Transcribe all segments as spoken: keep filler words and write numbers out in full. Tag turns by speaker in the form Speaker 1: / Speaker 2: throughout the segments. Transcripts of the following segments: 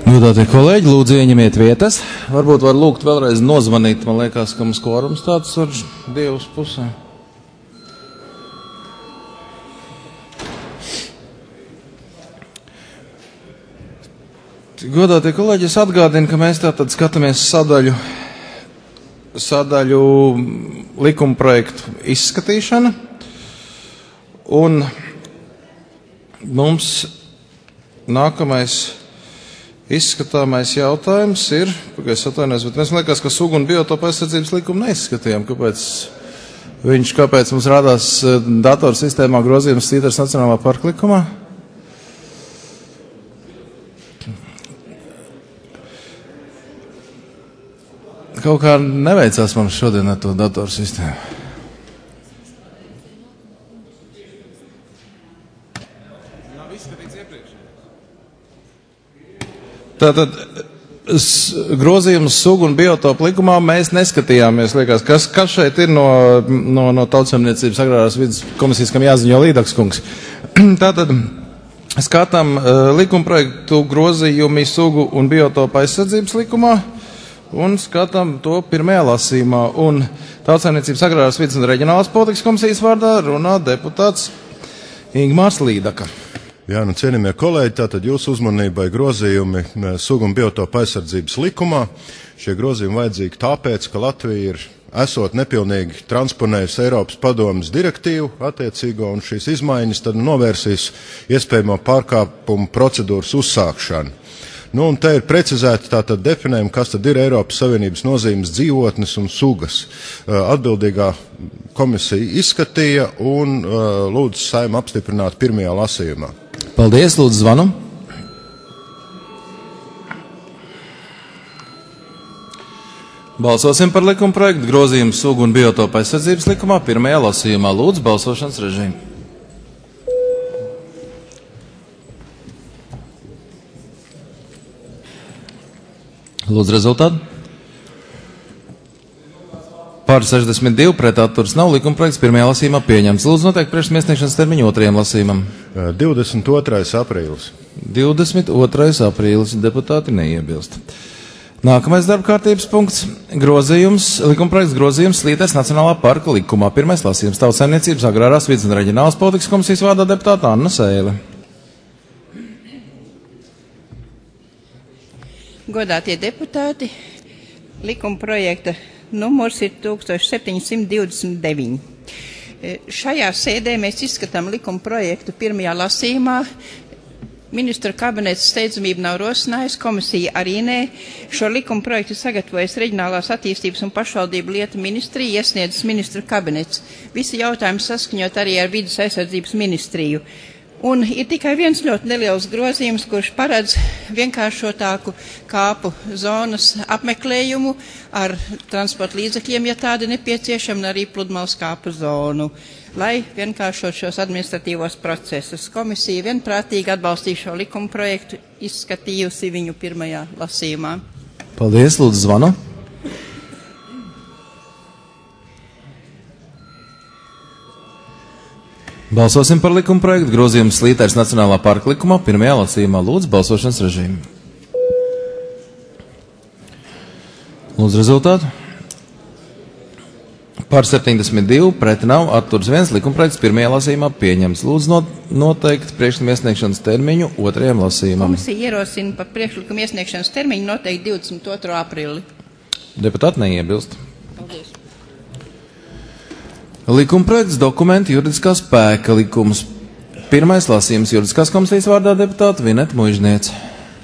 Speaker 1: Godātie kolēģi, lūdzu ieņemiet vietas. Varbūt var lūgt vēlreiz nozvanīt. Man liekas, ka mums kvorums tāds ar divas pusē. Godātie kolēģi, es atgādinu, ka mēs tātad skatāmies sadaļu, sadaļu likuma projektu izskatīšana. Un mums nākamais izskatāmais jautājums ir, pagaies atvainojos, bet mēs liekas, ka sugu un biotopu aizsardzības likumu neizskatījām. Kāpēc viņš, kāpēc mums rādās datorsistēmā grozījums Sīters Nacionālā parka likumā? Kaut kā neveicās mums šodien ar to datorsistēmu. Tātad grozījums sugu un biotopu likumā mēs neskatījāmies. Liekas, kas, kas šeit ir no, no, no Tautsaimniecības agrārās vidas komisijas, kam jāziņo Līdaks kungs. Tātad skatām uh, likuma projektu grozījumi sugu un biotopu aizsardzības likumā un skatām to pirmajā lasījumā. Un Tautsaimniecības agrārās vidas un reģionālās politikas komisijas vārdā runā deputāts Ingmārs Līdaka.
Speaker 2: Jā, nu cienījamie kolēģi, tātad jūsu uzmanībai grozījumi sugu un biotopu aizsardzības likumā. Šie grozījumi vajadzīgi tāpēc, ka Latvija ir esot nepilnīgi transponējusi Eiropas padomes direktīvu attiecīgo, un šīs izmaiņas tad novērsīs iespējamo pārkāpumu procedūras uzsākšanu. Nu, un te ir precizēti tātad definējumi, kas tad ir Eiropas Savienības nozīmes dzīvotnes un sugas. Atbildīgā komisija izskatīja un lūdzu Saeimu apstiprināt pirmajā lasījumā.
Speaker 1: Paldies, lūdzu zvanu. Balsosim par likuma projektu grozījumu sugu un biotopu aizsardzības likumā pirmajā lasījumā. Lūdzu, balsošanas režīmu. Lūdzu rezultātu. Par sešdesmit divi pret atturas nav, likuma projekts pirmajā lasījumā pieņemts. Lūdzu noteikt priekšlikuma iesniegšanas termiņu otrajam lasījumam.
Speaker 2: divdesmit otrais aprīlis.
Speaker 1: divdesmit otrais aprīlis. Deputāti neiebilst. Nākamais darba kārtības punkts. Grozījums, likuma projekts grozījums Sīters Nacionālā parka likumā. Pirmais lasījums Tautsaimniecības agrārās vidas un reģionālās politikas komisijas vārdā deputāta Anna Sēle.
Speaker 3: Godātie deputāti, likuma projekta numurs ir tūkstoš septiņsimt divdesmit deviņi. Šajā sēdē mēs izskatām likuma projektu pirmajā lasījumā. Ministra kabinets steidzamību nav rosinājusi, komisija arī nē. Šo likuma projektu sagatavojas Reģionālās attīstības un pašvaldību lietu ministrija, iesniedzis ministra kabinets. Visi jautājumi saskaņot arī ar vidas aizsardzības ministriju. Un ir tikai viens ļoti neliels grozījums, kurš paredz vienkāršotāku kāpu zonas apmeklējumu ar transporta līdzekļiem, ja tādi nepieciešami, un arī pludmales kāpu zonu, lai vienkāršot šos administratīvos procesus. Komisija vienprātīgi atbalstīja šo likuma projektu, izskatījusi viņu pirmajā lasījumā.
Speaker 1: Paldies, lūdzu zvanu. Balsosim par likuma projektu grozījumu Sīters Nacionālā parka likumā pirmajā lasījumā. Lūdzu, balsošanas režīmu. Lūdzu rezultātu. Par septiņdesmit divi pret nav, atturas viens, likuma projekts pirmajā lasījumā pieņemts. Lūdzu noteikt priekšlikuma iesniegšanas termiņu otrajam lasījumam.
Speaker 3: Komisija ierosina par priekšlikuma iesniegšanas termiņu noteikti divdesmit otro aprīli.
Speaker 1: Deputāti neiebilst.
Speaker 3: Paldies.
Speaker 1: Likuma projekts dokumenti juridiskā spēka likums. Pirmais lasījums juridiskās komisijas vārdā deputāta Vineta Muižniece.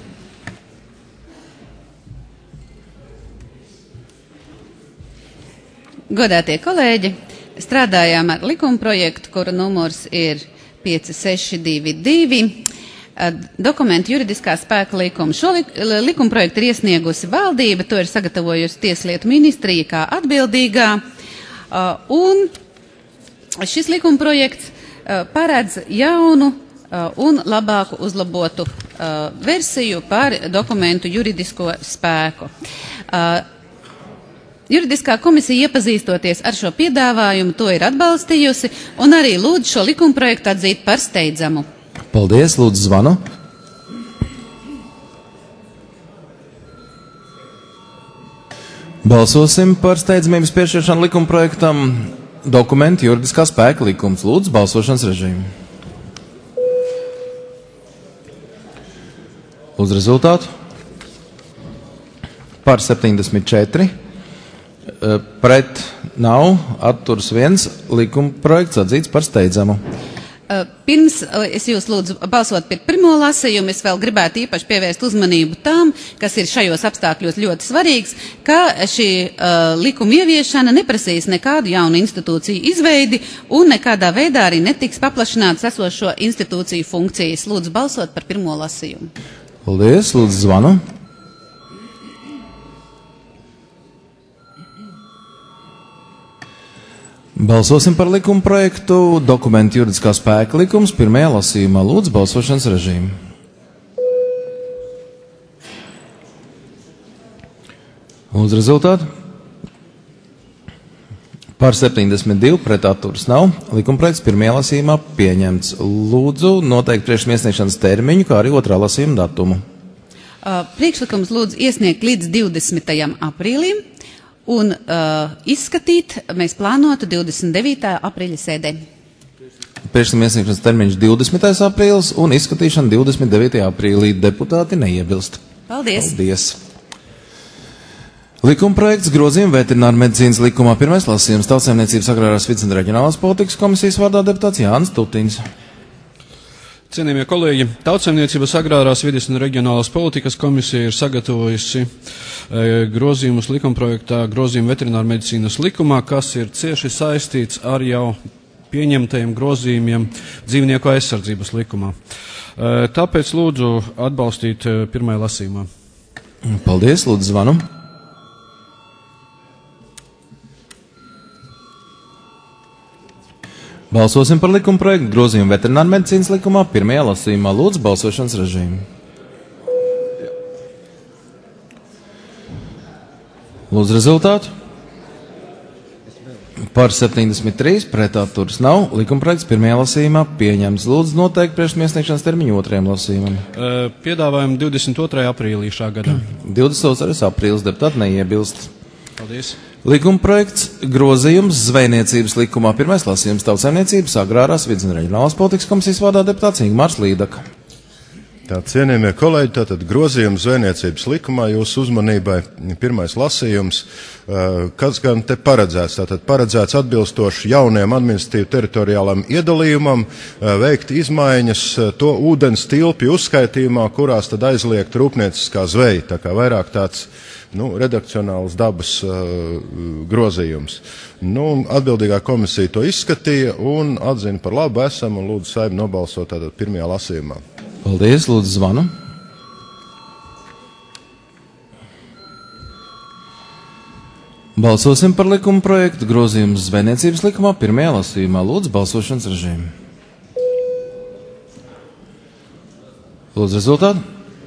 Speaker 4: Godātie kolēģi, strādājām ar likuma projektu, kura numurs ir pieci seši divi divi. Dokumentu juridiskā spēka likumu. Šo li, likuma projektu ir iesniegusi valdība, to ir sagatavojusi Tieslietu ministrija kā atbildīgā. Un šis likuma projekts uh, paredz jaunu uh, un labāku uzlabotu uh, versiju par dokumentu juridisko spēku. Uh, juridiskā komisija iepazīstoties ar šo piedāvājumu to ir atbalstījusi un arī lūdz šo likuma projektu atzīt par steidzamu.
Speaker 1: Paldies, lūdzu zvanu. Balsosim par steidzamības piešķiršanu likuma projektam dokumentu juridiskā spēka likums. Lūdzu, balsošanas režīmu. Uz rezultātu. Par septiņdesmit četri. Pret nav, atturs viens. Likuma projekts atzīts par steidzamu.
Speaker 4: Pirms es jūs lūdzu balsot par pirmo lasījumu, es vēl gribētu īpaši pievērst uzmanību tām, kas ir šajos apstākļos ļoti svarīgs, ka šī uh, likuma ieviešana neprasīs nekādu jaunu institūciju izveidi un nekādā veidā arī netiks paplašināts esošo institūciju funkcijas. Lūdzu balsot par pirmo lasījumu.
Speaker 1: Paldies, lūdzu zvanu. Balsosim par likuma projektu dokumentu juridiskā spēka likums pirmajā lasījumā. Lūdzu, balsošanas režīmu. Uz rezultātu. Par septiņdesmit divi, pret atturas nav. Likuma projekts pirmajā lasījumā pieņemts. Lūdzu, noteikt priekšliesniegšanas termiņu, kā arī otrā lasījuma datumu.
Speaker 4: Uh, priekšlikums lūdzu iesniegt līdz divdesmitajam aprīlim. Un uh, izskatīt mēs plānotu divdesmit devītā aprīļa sēdē.
Speaker 1: Priekšlikuma iesniegšanas termiņš divdesmitais aprīlis un izskatīšana divdesmit devītajā aprīlī. Deputāti neiebilst.
Speaker 4: Paldies.
Speaker 1: Paldies. Likuma projekts grozījuma veterināra medicīnas likumā. Pirmais lasījums Tautsaimniecības agrārās vides un reģionālās politikas komisijas vārdā deputāts Jānis Tutiņš.
Speaker 5: Cienījamie kolēģi, Tautsaimniecības agrārās vides un reģionālās politikas komisija ir sagatavojusi e, grozījumus likumprojektā grozījuma veterināra medicīnas likumā, kas ir cieši saistīts ar jau pieņemtajiem grozījumiem dzīvnieku aizsardzības likumā. E, tāpēc lūdzu atbalstīt e, pirmajā lasījumā.
Speaker 1: Paldies, lūdzu zvanu. Balsosim par likuma projektu grozījumu veterināra medicīnas likumā pirmajā lasījumā. Lūdzu, balsošanas režīmu. Lūdzu, rezultātu. Par septiņdesmit trīs, pret atturas nav. Likuma projekts pirmajā lasījumā pieņemts. Lūdzu, noteikti priekšliesniegšanas termiņu otrajam lasījumam.
Speaker 5: E, piedāvājam divdesmit otrajā aprīlī šā gadā.
Speaker 1: divdesmit otrais aprīlis, deputāti neiebilst.
Speaker 5: Paldies.
Speaker 1: Likuma projekts grozījums zvejniecības likumā. Pirmais lasījums Tautsaimniecības agrārās vides un reģionālās politikas komisijas vārdā deputāts Ingmārs Līdaka.
Speaker 2: Tā, cienījamie kolēģi, tātad grozījums zvejniecības likumā jūsu uzmanībai pirmais lasījums, kas gan te paredzēts, tātad paredzēts atbilstoši jauniem administratīvu teritoriālam iedalījumam, veikt izmaiņas to ūdens tilpju uzskaitījumā, kurās tad aizliegt rūpnieciskā zveja, tā kā vairāk tāds nu, redakcionāls dabas uh, grozījums. Nu, atbildīgā komisija to izskatīja un atzina par labu esam un lūdzu Saeimu nobalsot tātad pirmajā lasījumā.
Speaker 1: Paldies, lūdzu zvanu. Balsosim par likuma projektu grozījumus zvejniecības likumā pirmajā lasījumā. Lūdzu, balsošanas režīmu. Lūdzu, rezultātu.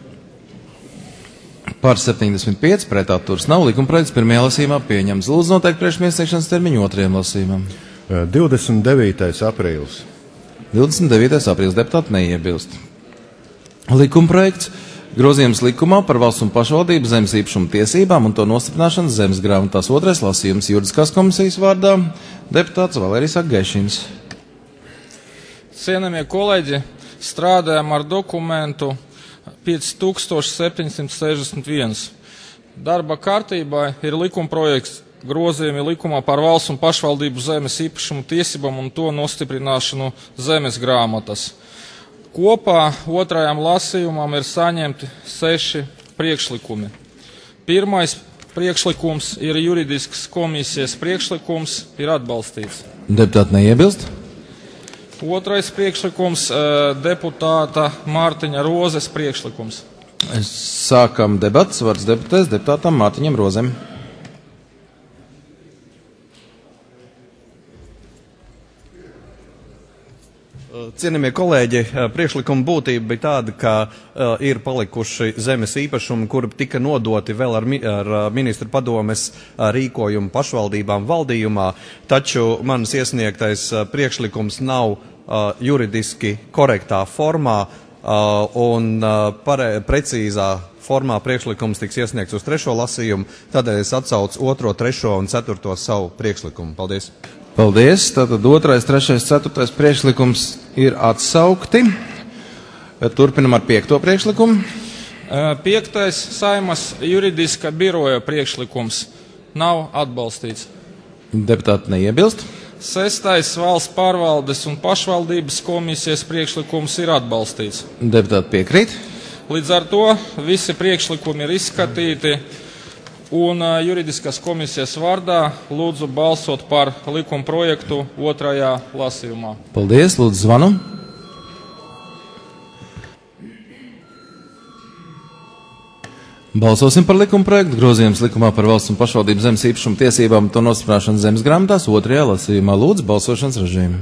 Speaker 1: Par septiņdesmit pieci, pret atturas nav. Likuma projekts pirmajā lasījumā pieņems. Lūdzu, noteikti priekšliesniegšanas termiņu otrajam lasījumam.
Speaker 2: divdesmit devītais aprīlis.
Speaker 1: divdesmit devītais aprīlis, deputāti neiebilst. Likuma projekts grozījums likumā par valsts un pašvaldību zemes īpašumu tiesībām un to nostiprināšanas zemes grāmatās. Otrais lasījums juridiskās komisijas vārdā deputāts Valērijas Agaišins.
Speaker 6: Cienījamie kolēģi, strādājam ar dokumentu pieci tūkstoši septiņsimt sešdesmit viens. Darba kārtībā ir likuma projekts grozījumi likumā par valsts un pašvaldību zemes īpašumu tiesībām un to nostiprināšanu zemes grāmatas. Kopā otrajam lasījumam ir saņemti seši priekšlikumi. Pirmais priekšlikums ir juridiskas komisijas priekšlikums, ir atbalstīts.
Speaker 1: Deputāti neiebilst?
Speaker 6: Otrais priekšlikums deputāta Mārtiņa Rozes priekšlikums.
Speaker 1: Sākam debats, vārds deputēs deputātam Mārtiņam Rozem.
Speaker 7: Cienījamie kolēģi, priekšlikuma būtība bija tāda, ka uh, ir palikuši zemes īpašumi, kuri tika nodoti vēl ar, mi ar ministru padomes rīkojumu pašvaldībām valdījumā, taču manas iesniegtais uh, priekšlikums nav uh, juridiski korektā formā, un pare, precīzā formā priekšlikums tiks iesniegts uz trešo lasījumu, tādēļ es atsaucu otro, trešo un ceturto savu priekšlikumu. Paldies!
Speaker 1: Paldies! Tātad otrais, trešais, ceturtais priekšlikums ir atsaukti. Turpinam ar piekto priekšlikumu.
Speaker 6: Piektais Saimas juridiska biroja priekšlikums nav atbalstīts.
Speaker 1: Deputāti neiebilst.
Speaker 6: Sestais valsts pārvaldes un pašvaldības komisijas priekšlikums ir atbalstīts.
Speaker 1: Deputāti piekrīt.
Speaker 6: Līdz ar to visi priekšlikumi ir izskatīti un juridiskās komisijas vārdā lūdzu balsot par likuma projektu otrajā lasījumā.
Speaker 1: Paldies, lūdzu zvanu. Balsosim par likuma projektu grozījums likumā par valsts un pašvaldību zemes īpašumu tiesībām un to nostiprināšanu zemes grāmatās otrajā lasījumā. Lūdzu, balsošanas režīmu.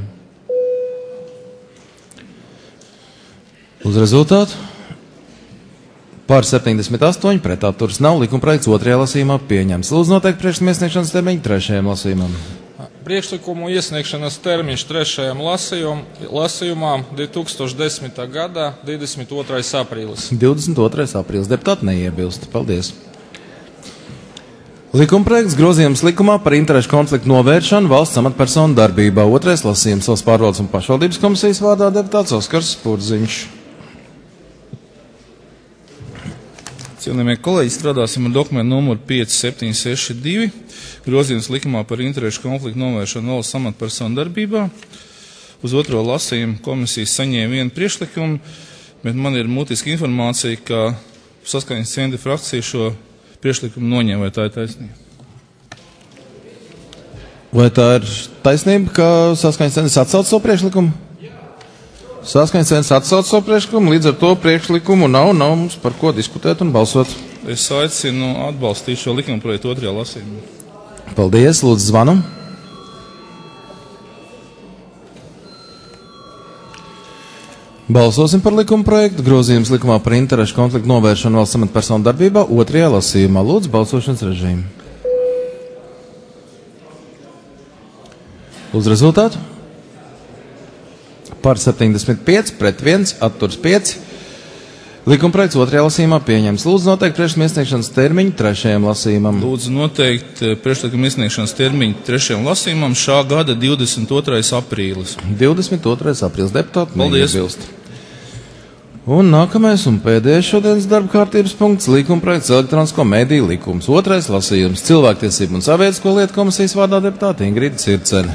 Speaker 1: Uz rezultātu. Pār septiņdesmit astoņi, pret atturas nav, likuma projekts otrajā lasījumā pieņems. Lūdzu, noteikti priekšlikuma iesniegšanas termiņu trešajam lasījumam.
Speaker 6: Priekšlikumu iesniegšanas termiņš trešajam lasījum, lasījumam divi tūkstoši desmitā gadā divdesmit otrais aprīlis.
Speaker 1: divdesmit otrais aprīlis. Deputāti neiebilst. Paldies. Likumprojekts grozījums likumā par interešu konfliktu novēršanu valsts amatpersonu darbībā. Otrais lasījums valsts pārvaldes un pašvaldības komisijas vārdā deputāts Oskars Spurziņš.
Speaker 8: Cienījamie kolēģi, strādāsim ar dokumentu numuru pieci septiņi seši divi, grozījums likumā par interešu konfliktu novēršanu valsts amatpersonu darbībā. Uz otro lasījumu komisijas saņēma vienu priekšlikumu, bet man ir mutiska informācija, ka Saskaņas centra frakcija šo priekšlikumu noņem, vai tā ir taisnība?
Speaker 1: Vai tā ir taisnība, ka Saskaņas centrs atsauc savu priekšlikumu? Saskaņas centrs atsauc savu priekšlikumu, līdz ar to priekšlikumu nav, nav mums par ko diskutēt un balsot.
Speaker 8: Es aicinu atbalstīt šo likuma projektu otrajā lasījumā.
Speaker 1: Paldies, lūdzu zvanu. Balsosim par likuma projektu. Grozījums likumā par interešu konfliktu novēršanu valsts amatpersonu darbībā otrajā lasījumā. Lūdzu, balsošanas režīmu. Uz rezultātu. Par septiņdesmit pieci, pret viens, atturs pieci. Likuma projekts otrajā lasījumā pieņems. Lūdzu noteikt priekšlikuma iesniegšanas termiņu trešajam lasījumam.
Speaker 8: Lūdzu noteikt priekšlikuma iesniegšanas termiņu trešajam lasījumam šā gada divdesmit otrais aprīlis.
Speaker 1: divdesmit otrais aprīlis. Deputāti
Speaker 8: Paldies.
Speaker 1: neiebilst. Un nākamais un pēdējais šodienas darba kārtības punkts - likuma projekts elektronisko mediju likums. Otrais lasījums - cilvēktiesību un sabiedrisko lietu komisijas vārdā deputāte Ingrīda Circene.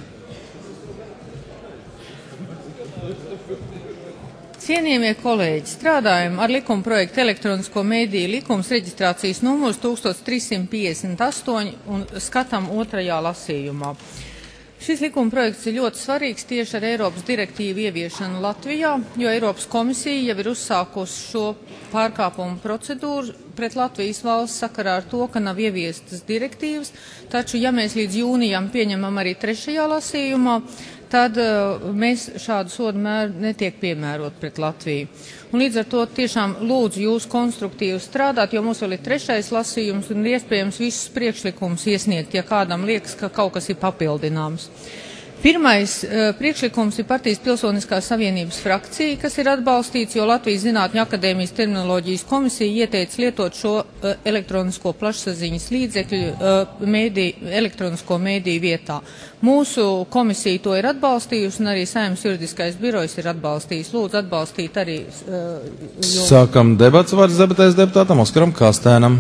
Speaker 9: Cienījamie kolēģi, strādājam ar likuma projektu elektronisko mēdīju likums reģistrācijas numurs tūkstoš trīssimt piecdesmit astoņi un skatām otrajā lasījumā. Šis likuma projekts ir ļoti svarīgs tieši ar Eiropas direktīvu ieviešanu Latvijā, jo Eiropas komisija jau ir uzsākusi šo pārkāpumu procedūru pret Latvijas valsts sakarā ar to, ka nav ieviestas direktīvas, taču ja mēs līdz jūnijam pieņemam arī trešajā lasījumā, tad uh, mēs šādu sodu mēru netiek piemērot pret Latviju. Un līdz ar to tiešām lūdzu jūs konstruktīvi strādāt, jo mums vēl ir trešais lasījums un iespējams visus priekšlikumus iesniegt, ja kādam liekas, ka kaut kas ir papildināms. Pirmais uh, priekšlikums ir Partijas Pilsoniskās savienības frakcija, kas ir atbalstīts, jo Latvijas Zinātņu akadēmijas terminoloģijas komisija ieteica lietot šo uh, elektronisko plašsaziņas līdzekļu uh, mēdī, elektronisko mēdīju vietā. Mūsu komisija to ir atbalstījusi un arī Saeimas juridiskais birojs ir atbalstījis. Lūdzu atbalstīt arī. Uh, jo...
Speaker 1: Sākam debats vārds debatēs deputātam Oskaram Kastēnam.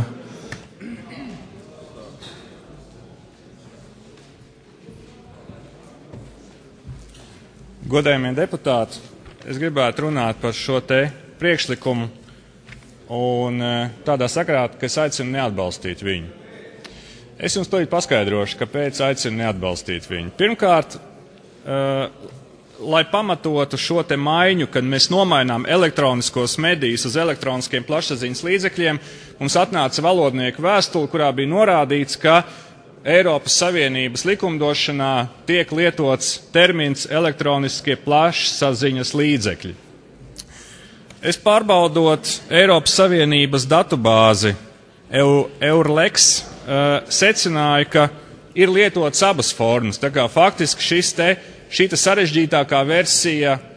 Speaker 10: Godējumie deputāti, es gribētu runāt par šo te priekšlikumu un tādā sakarā, ka es aicinu neatbalstīt viņu. Es jums to paskaidrošu, kāpēc aicinu neatbalstīt viņu. Pirmkārt, uh, lai pamatotu šo te maiņu, kad mēs nomainām elektroniskos medijus uz elektroniskiem plašsaziņas līdzekļiem, mums atnāca valodnieku vēstule, kurā bija norādīts, ka Eiropas Savienības likumdošanā tiek lietots termins elektroniskie plašsaziņas līdzekļi. Es pārbaudot Eiropas Savienības datubāzi Eurlex, uh, secināju, ka ir lietots abas formas. Tā kā faktiski šis te, šī te sarežģītākā versija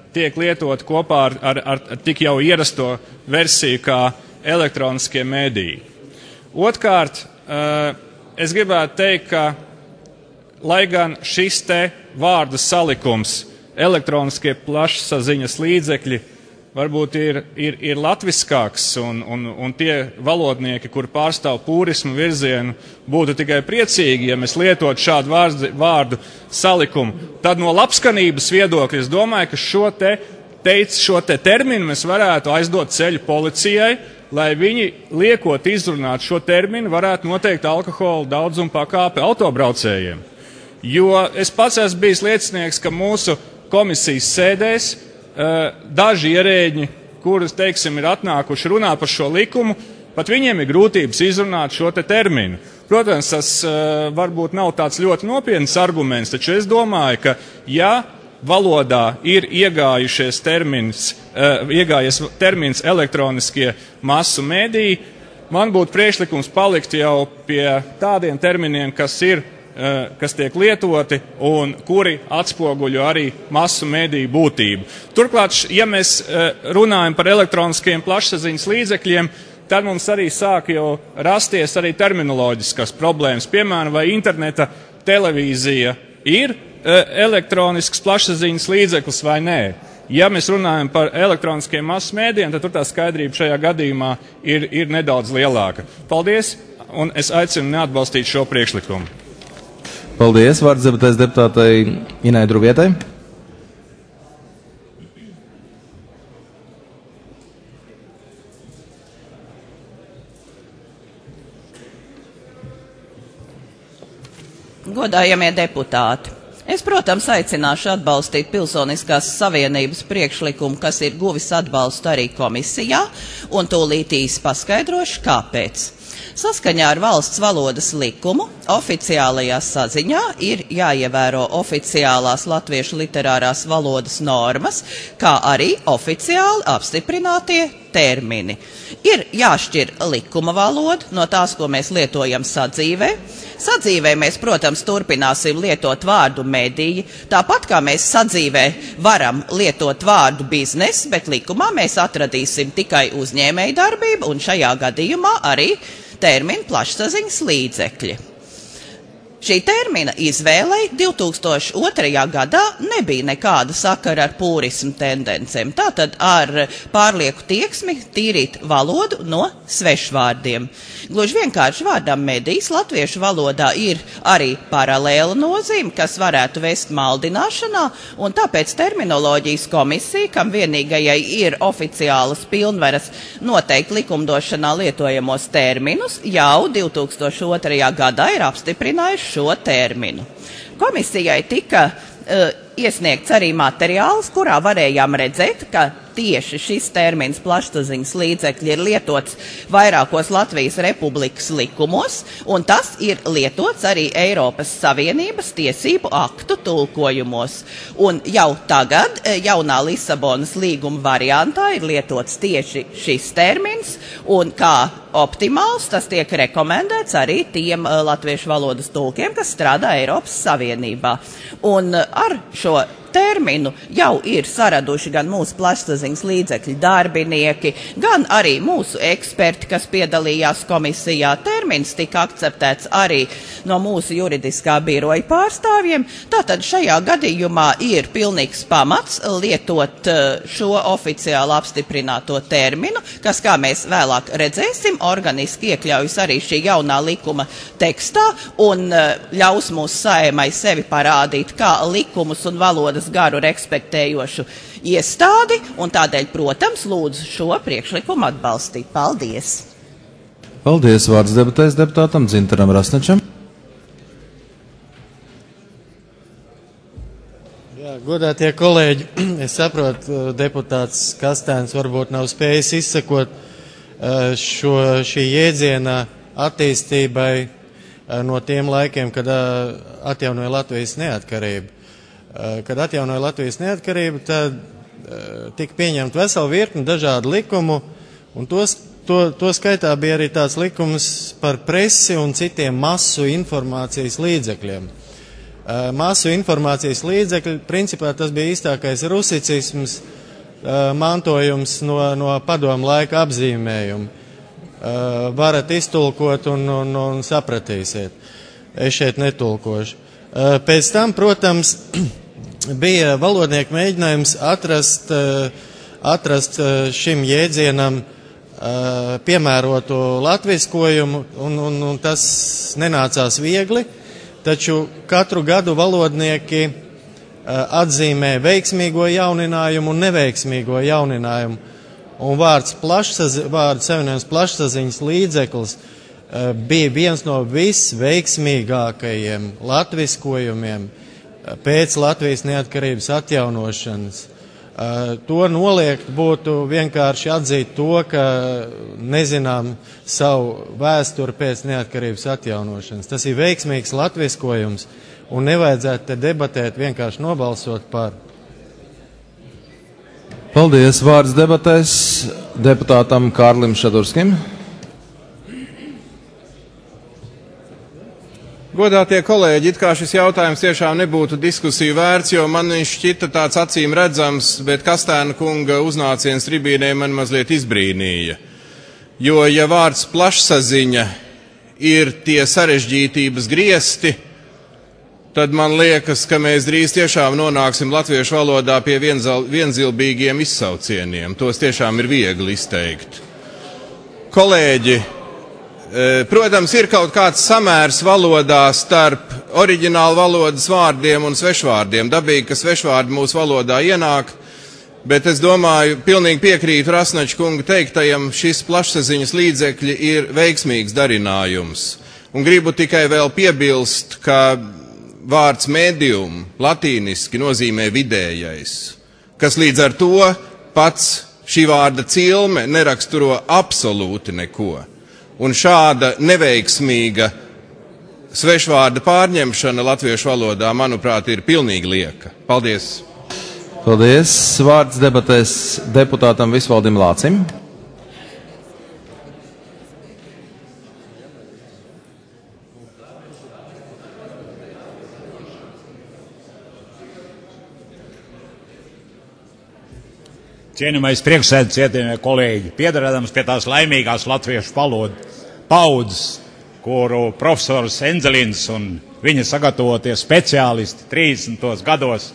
Speaker 10: tiek lietot kopā ar, ar, ar, ar tik jau ierasto versiju kā elektroniskie mēdīji. Otkārt, es gribētu teikt, ka, lai gan šis te vārdu salikums elektroniskie plašsaziņas līdzekļi varbūt ir, ir, ir latviskāks un, un, un tie valodnieki, kur pārstāv pūrismu virzienu, būtu tikai priecīgi, ja mēs lietot šādu vārdu, vārdu salikumu. Tad no labskanības viedokļa es domāju, ka šo te, teic, šo te terminu mēs varētu aizdot ceļu policijai, lai viņi, liekot izrunāt šo terminu, varētu noteikt alkohola daudzumu pakāpi autobraucējiem. Jo es pats esmu bijis liecinieks, ka mūsu komisijas sēdēs daži ierēģi, kurus, teiksim, ir atnākuši runāt par šo likumu, pat viņiem ir grūtības izrunāt šo te terminu. Protams, tas varbūt nav tāds ļoti nopietns arguments, taču es domāju, ka ja valodā ir iegājušies termins, iegājies termins elektroniskie masu mēdīji, man būtu priekšlikums palikt jau pie tādiem terminiem, kas ir kas tiek lietoti un kuri atspoguļo arī masu mēdīju būtību. Turklāt, ja mēs runājam par elektroniskiem plašsaziņas līdzekļiem, tad mums arī sāk jau rasties arī terminoloģiskas problēmas. Piemēram, vai interneta televīzija ir elektronisks plašsaziņas līdzeklis vai nē. Ja mēs runājam par elektroniskiem masu mēdījiem, tad tur tā skaidrība šajā gadījumā ir, ir nedaudz lielāka. Paldies, un es aicinu neatbalstīt šo priekšlikumu.
Speaker 1: Paldies. Vārds debatēs deputātei Inai Druvietai.
Speaker 11: Godājamie deputāti, es, protams, aicināšu atbalstīt Pilsoniskās savienības priekšlikumu, kas ir guvis atbalstu arī komisijā, un tūlīt īsi paskaidrošu, kāpēc. Saskaņā ar valsts valodas likumu oficiālajā saziņā ir jāievēro oficiālās latviešu literārās valodas normas, kā arī oficiāli apstiprinātie termini. Ir jāšķir likuma valoda no tās, ko mēs lietojam sadzīvē. Sadzīvē mēs, protams, turpināsim lietot vārdu mediji, tāpat kā mēs sadzīvē varam lietot vārdu biznes, bet likumā mēs atradīsim tikai uzņēmēju darbību un šajā gadījumā arī terminu plašsaziņas līdzekļi. Šī termina izvēlei divi tūkstoši otrajā gadā nebija nekāda sakara ar pūrismu tendencēm, tātad ar pārlieku tieksmi tīrīt valodu no svešvārdiem. Gluži vienkārši vārdam medijs latviešu valodā ir arī paralēla nozīme, kas varētu vest maldināšanā, un tāpēc terminoloģijas komisija, kam vienīgajai ir oficiālas pilnvaras noteikt likumdošanā lietojamos terminus, jau divi tūkstoši otrajā gadā ir apstiprinājuši šo terminu. Komisijai tika uh, iesniegts arī materiāls, kurā varējām redzēt, ka tieši šis termins plašsaziņas līdzekļi ir lietots vairākos Latvijas Republikas likumos, un tas ir lietots arī Eiropas Savienības tiesību aktu tulkojumos. Un jau tagad, jaunā Lisabonas līguma variantā, ir lietots tieši šis termins, un kā optimāls tas tiek rekomendēts arī tiem uh, latviešu valodas tulkiem, kas strādā Eiropas Savienībā. Un uh, ar šo terminu jau ir saraduši gan mūsu plašsaziņas līdzekļu darbinieki, gan arī mūsu eksperti, kas piedalījās komisijā. Termins tika akceptēts arī no mūsu juridiskā biroja pārstāvjiem. Tātad šajā gadījumā ir pilnīgs pamats lietot šo oficiāli apstiprināto terminu, kas, kā mēs vēlāk redzēsim, organiski iekļaujas arī šī jaunā likuma tekstā un ļaus mūsu Saeimai sevi parādīt kā likumus un valodas garu respektējošu iestādi, un tādēļ, protams, lūdzu šo priekšlikumu atbalstīt. Paldies!
Speaker 1: Paldies! Vārds debatēs deputātam Dzintaram Rasnečam.
Speaker 12: Jā, godātie kolēģi, es saprotu, deputāts Kastēns varbūt nav spējis izsekot šo, šī jēdziena attīstībai no tiem laikiem, kad atjaunoja Latvijas neatkarību. Kad atjaunoja Latvijas neatkarību, tad tika pieņemt veselu virkni dažādu likumu, un tos, to, to skaitā bija arī tāds likums par presi un citiem masu informācijas līdzekļiem. masu informācijas līdzekļi. Principā tas bija īstākais rusicisms, mantojums no, no padomu laika apzīmējuma. Varat iztulkot un, un, un sapratīsiet. Es šeit netulkošu. Pēc tam, protams, bija valodnieku mēģinājums atrast, atrast šim jēdzienam piemērotu latviskojumu, un, un, un tas nenācās viegli, taču katru gadu valodnieki atzīmē veiksmīgo jauninājumu un neveiksmīgo jauninājumu. Un vārds, plašsaz, vārds savienojums plašsaziņas līdzeklis bija viens no visveiksmīgākajiem latviskojumiem pēc Latvijas neatkarības atjaunošanas. To noliegt būtu vienkārši atzīt to, ka nezinām savu vēsturi pēc neatkarības atjaunošanas. Tas ir veiksmīgs latviskojums un nevajadzētu te debatēt, vienkārši nobalsot par.
Speaker 1: Paldies. Vārds debatēs deputātam Kārlim Šadurskim.
Speaker 13: Godātie kolēģi, it kā šis jautājums tiešām nebūtu diskusiju vērts, jo man viņš šķita tāds acīm redzams, bet Kastēna kunga uznāciens tribīnē man mazliet izbrīnīja. Jo, ja vārds plašsaziņa ir tie sarežģītības griesti, tad man liekas, ka mēs drīz tiešām nonāksim latviešu valodā pie vienzal, vienzilbīgiem izsaucieniem. Tos tiešām ir viegli izteikt. Kolēģi, protams, ir kaut kāds samērs valodā starp oriģinālu valodas vārdiem un svešvārdiem. Dabīgi, ka svešvārdi mūsu valodā ienāk, bet es domāju, pilnīgi piekrītu Rasnača kunga teiktajam, šis plašsaziņas līdzekļi ir veiksmīgs darinājums. Un gribu tikai vēl piebilst, ka vārds medium latīniski nozīmē vidējais, kas līdz ar to pats šī vārda cilme neraksturo absolūti neko. Un šāda neveiksmīga svešvārda pārņemšana latviešu valodā, manuprāt, ir pilnīgi lieka. Paldies!
Speaker 1: Paldies! Vārds debatēs deputātam Visvaldim Lācim.
Speaker 14: Cienījamais priekšsēdētājs, cienījamie kolēģi, piederēdams pie tās laimīgās latviešu valodas paudzes, kuru profesors Enzelins un viņa sagatavotie speciālisti trīsdesmitos gados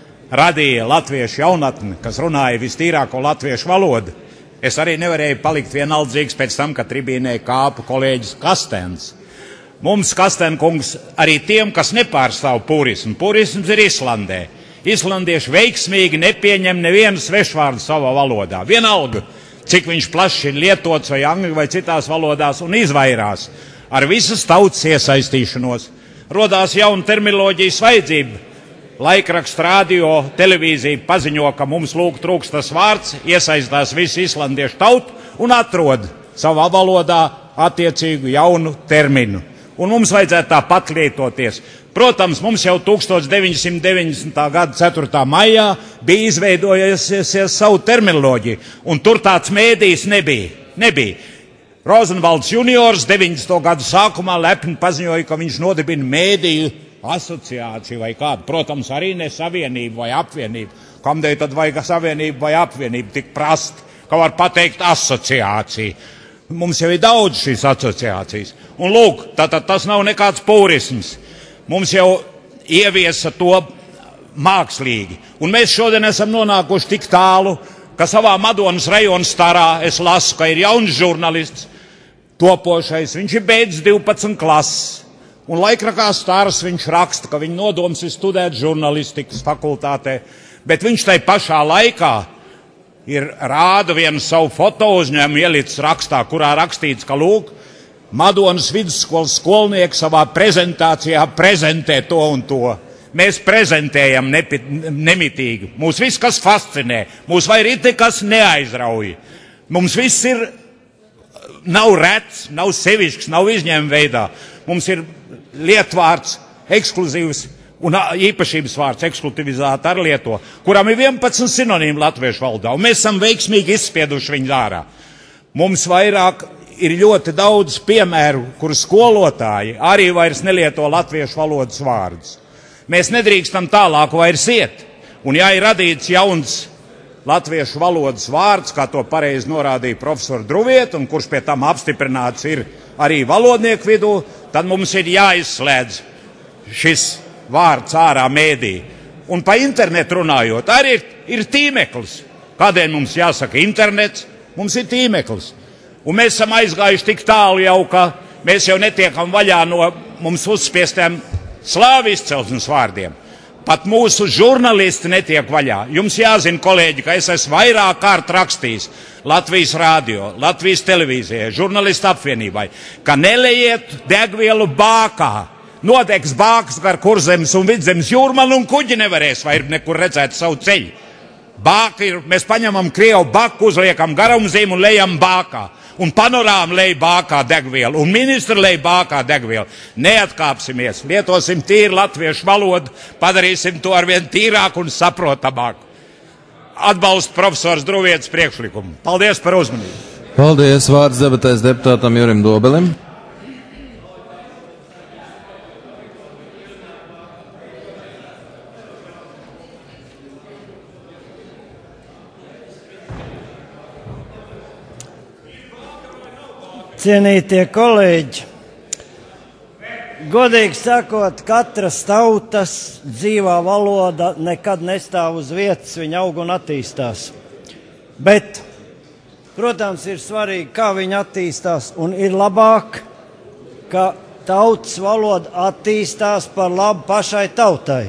Speaker 14: radīja latviešu jaunatni, kas runāja vistīrāko latviešu valodu, es arī nevarēju palikt vienaldzīgs pēc tam, kad tribīnē kāpa kolēģis Kastēns. Mums, Kastēnkungs, arī tiem, kas nepārstāv purismu, purisms ir Islandē. Islandieši veiksmīgi nepieņem nevienu svešvārdu savā valodā. Vienalga, cik viņš plaši ir lietots vai angļu vai citās valodās, un izvairās ar visas tautas iesaistīšanos. Rodās jauna terminoloģijas vajadzība. Laikraksts, radio, televīzija paziņo, ka mums lūk trūkst tas vārds, iesaistās visu islandiešu tautu un atrod savā valodā attiecīgu jaunu terminu. Un mums vajadzētu tāpat lietoties. Protams, mums jau tukstovs deviņsimt deviņdesmitā gada ceturtā maijā bija izveidojusies savu terminoloģiju, un tur tāds mēdījis nebija. nebija. Rozenvalds juniors deviņdesmito gadu sākumā lepni paziņoja, ka viņš nodibina mēdīju asociāciju vai kādu. Protams, arī ne savienību vai apvienību. Kamdēļ tad vajag savienību vai apvienību tik prasti, ka var pateikt asociāciju. Mums jau ir daudz šīs asociācijas. Un lūk, tātad tas nav nekāds purisms. Mums jau ieviesa to mākslīgi. Un mēs šodien esam nonākuši tik tālu, ka savā Madonas rajona starā es lasu, ka ir jauns žurnalists, topošais, viņš ir beidzis divpadsmit klases. Un laikrakā Stars viņš raksta, ka viņa nodoms ir studēt žurnalistikas fakultātē, bet viņš tai pašā laikā ir rāda vienu savu foto uzņēmumu ielicis rakstā, kurā rakstīts, ka lūk, Madonas vidusskolas skolnieki savā prezentācijā prezentē to un to. Mēs prezentējam nepi, nemitīgi. Mūs viss, kas fascinē, mūs vairīt nekas neaizrauj. Mums viss ir, nav rets, nav sevišķs, nav izņēmuma veidā. Mums ir lietvārds, ekskluzīvs un īpašības vārds eksklutivizēta ar lieto, kuram ir vienpadsmit sinonīmi latviešu valodā, un mēs esam veiksmīgi izspieduši viņu ārā. Mums vairāk ir ļoti daudz piemēru, kur skolotāji arī vairs nelieto latviešu valodas vārdus. Mēs nedrīkstam tālāk vairs iet. Un ja ir radīts jauns latviešu valodas vārds, kā to pareizi norādīja profesor Druviet, un kurš pie tam apstiprināts ir arī valodnieku vidū, tad mums ir jāizslēdz šis vārds ārā mēdī. Un pa internetu runājot, arī ir, ir tīmeklis. Kādēļ mums jāsaka internets? Mums ir tīmeklis. Un mēs esam aizgājuši tik tālu jau, ka mēs jau netiekam vaļā no mums uzspiestiem slāvu izcelsmes vārdiem. Pat mūsu žurnālisti netiek vaļā. Jums jāzina, kolēģi, ka es esmu vairāk kārt rakstījis Latvijas rādio, Latvijas televīzijai, žurnālistu apvienībai, ka nelejiet degvielu bākā. Nodegs bākas gar Kurzemes un Vidzemes jūrmalu un kuģi nevarēs vairs nekur redzēt savu ceļu. Bāka ir, mēs paņemam Krievu baku, uzliekam garumzīmu un lejam bākā. Un panorāma lej bākā degvielu, un ministra lej bākā degvielu. Neatkāpsimies, lietosim tīru latviešu valodu, padarīsim to arvien tīrāku un saprotamāku. Atbalstu profesors Druvietas priekšlikumu. Paldies par uzmanību.
Speaker 1: Paldies, vārds debatēs deputātam Jurim Dobelim.
Speaker 15: Cienītie kolēģi, godīgi sakot, katras tautas dzīvā valoda nekad nestāv uz vietas, viņa aug un attīstās. Bet, protams, ir svarīgi, kā viņa attīstās, un ir labāk, ka tautas valoda attīstās par labu pašai tautai.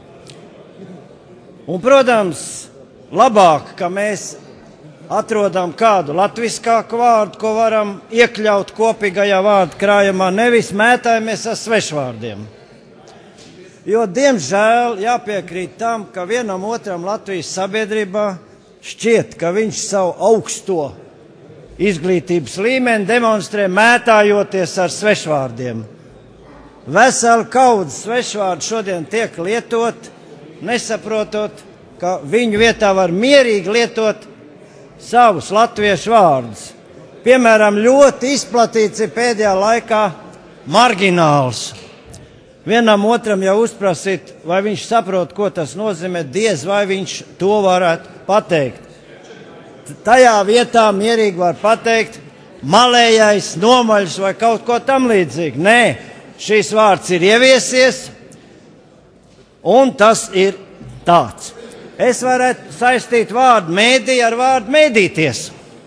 Speaker 15: Un, protams, labāk, ka mēs atrodam kādu latviskāku vārdu, ko varam iekļaut kopīgajā vārdu krājumā, nevis mētājamies ar svešvārdiem. Jo, diemžēl, jāpiekrīt tam, ka vienam otram Latvijas sabiedrībā šķiet, ka viņš savu augsto izglītības līmeni demonstrē mētājoties ar svešvārdiem. Vesela kaudze svešvārdu šodien tiek lietot, nesaprotot, ka viņu vietā var mierīgi lietot savus latviešu vārdus. Piemēram, ļoti izplatīts ir pēdējā laikā margināls. Vienam otram jau uzprasīt, vai viņš saprot, ko tas nozīmē, diez vai viņš to varētu pateikt. Tajā vietā mierīgi var pateikt malējais, nomaļs vai kaut ko tam līdzīgi. Nē, šīs vārds ir ieviesies, un tas ir tāds. Es varētu saistīt vārdu mēdī ar vārdu mēdīties.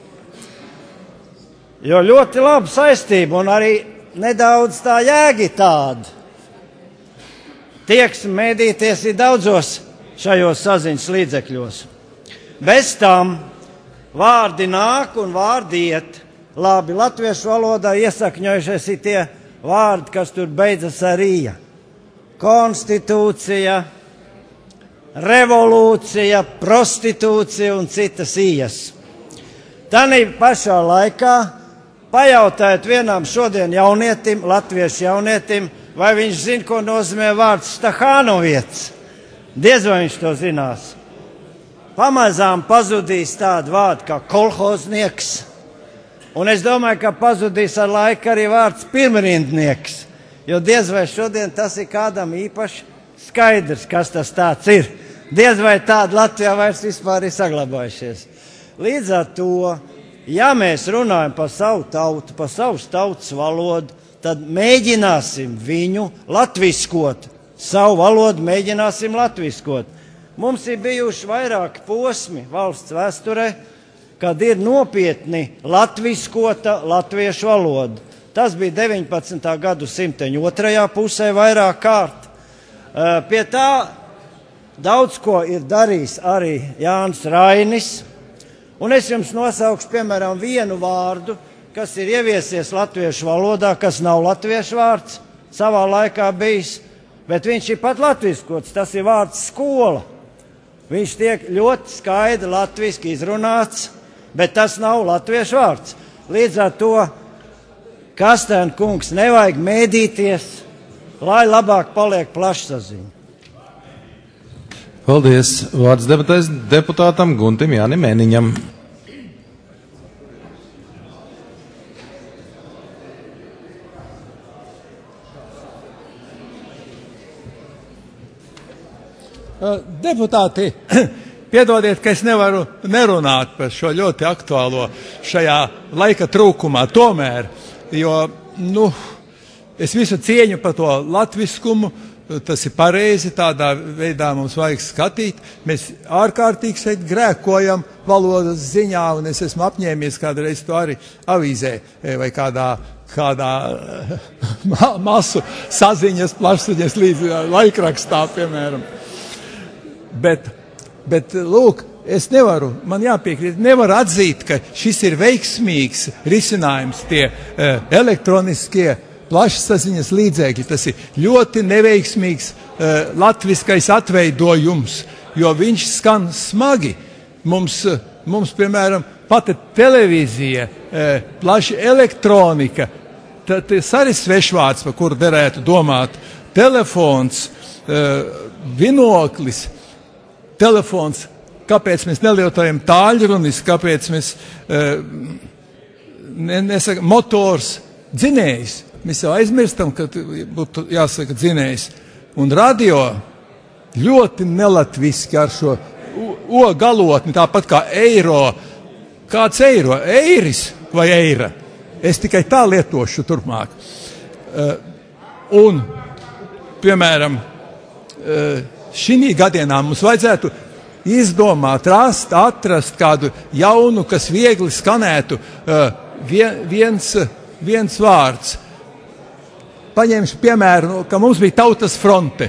Speaker 15: Jo ļoti laba saistība un arī nedaudz tā jēga tāda. Tieksme mēdīties ir daudzos šajos saziņas līdzekļos. Bez tam vārdi nāk un vārdi iet. Labi, latviešu valodā iesakņojušies ir tie vārdi, kas tur beidzas ar ija. Konstitūcija, revolūcija, prostitūcija un citas ijas. Tanī pašā laikā pajautājiet vienam šodien jaunietim, latviešu jaunietim, vai viņš zina, ko nozīmē vārds Stahānoviets. Diez vai viņš to zinās. Pamazām pazudīs tādu vārdu kā kolhoznieks, un es domāju, ka pazudīs ar laiku arī vārds pirmrindnieks, jo diez vai šodien tas ir kādam īpaši skaidrs, kas tas tāds ir. Diez vai tāda Latvijā vairs vispār ir saglabājušies. Līdz ar to, ja mēs runājam par savu tautu, par savu tautas valodu, tad mēģināsim viņu latviskot. Savu valodu mēģināsim latviskot. Mums ir bijuši vairāki posmi valsts vēsturē, kad ir nopietni latviskota latviešu valoda. Tas bija deviņpadsmitā gadu simteņu otrajā pusē vairāk kārt. Pie tā daudz ko ir darījis arī Jānis Rainis, un es jums nosaukšu, piemēram, vienu vārdu, kas ir ieviesies latviešu valodā, kas nav latviešu vārds, savā laikā bijis, bet viņš ir pat latviskots, tas ir vārds skola. Viņš tiek ļoti skaidri latviski izrunāts, bet tas nav latviešu vārds. Līdz ar to, Kastēna kungs, nevajag mēdīties, lai labāk paliek plašsaziņa.
Speaker 1: Paldies. Vārds debatēs deputātam Guntim Jānim Mēniņam.
Speaker 16: Deputāti, piedodiet, ka es nevaru nerunāt par šo ļoti aktuālo šajā laika trūkumā tomēr, jo, nu, es visu cieņu par to latviskumu, tas ir pareizi, tādā veidā mums vajag skatīt. Mēs ārkārtīgi šeit grēkojam valodas ziņā, un es esmu apņēmies kādreiz to arī avīzē vai kādā, kādā ma masu saziņas, plašsaziņas līdz laikrakstā, piemēram. Bet, bet, lūk, es nevaru, man jāpiekrīt, nevaru atzīt, ka šis ir veiksmīgs risinājums, tie uh, elektroniskie plašsaziņas līdzekļi. Tas ir ļoti neveiksmīgs uh, latviskais atveidojums, jo viņš skan smagi. Mums, uh, mums piemēram, pati televīzija, uh, plaša elektronika, tas arī svešvārds, par kuru derētu domāt. Telefons, uh, vinoklis, telefons, kāpēc mēs nelietojam tāļrunis, kāpēc mēs uh, ne, nesakam motors, dzinējs. Mēs jau aizmirstam, ka būtu jāsaka dzinējs. Un radio ļoti nelatviski ar šo o galotni, tāpat kā eiro. Kāds eiro? Eiris vai eira? Es tikai tā lietošu turpmāk. Uh, un, piemēram, uh, šī gadienā mums vajadzētu izdomāt, rast, atrast kādu jaunu, kas viegli skanētu uh, vien, viens, viens vārds. Paņemšu piemēru, ka mums bija Tautas fronte.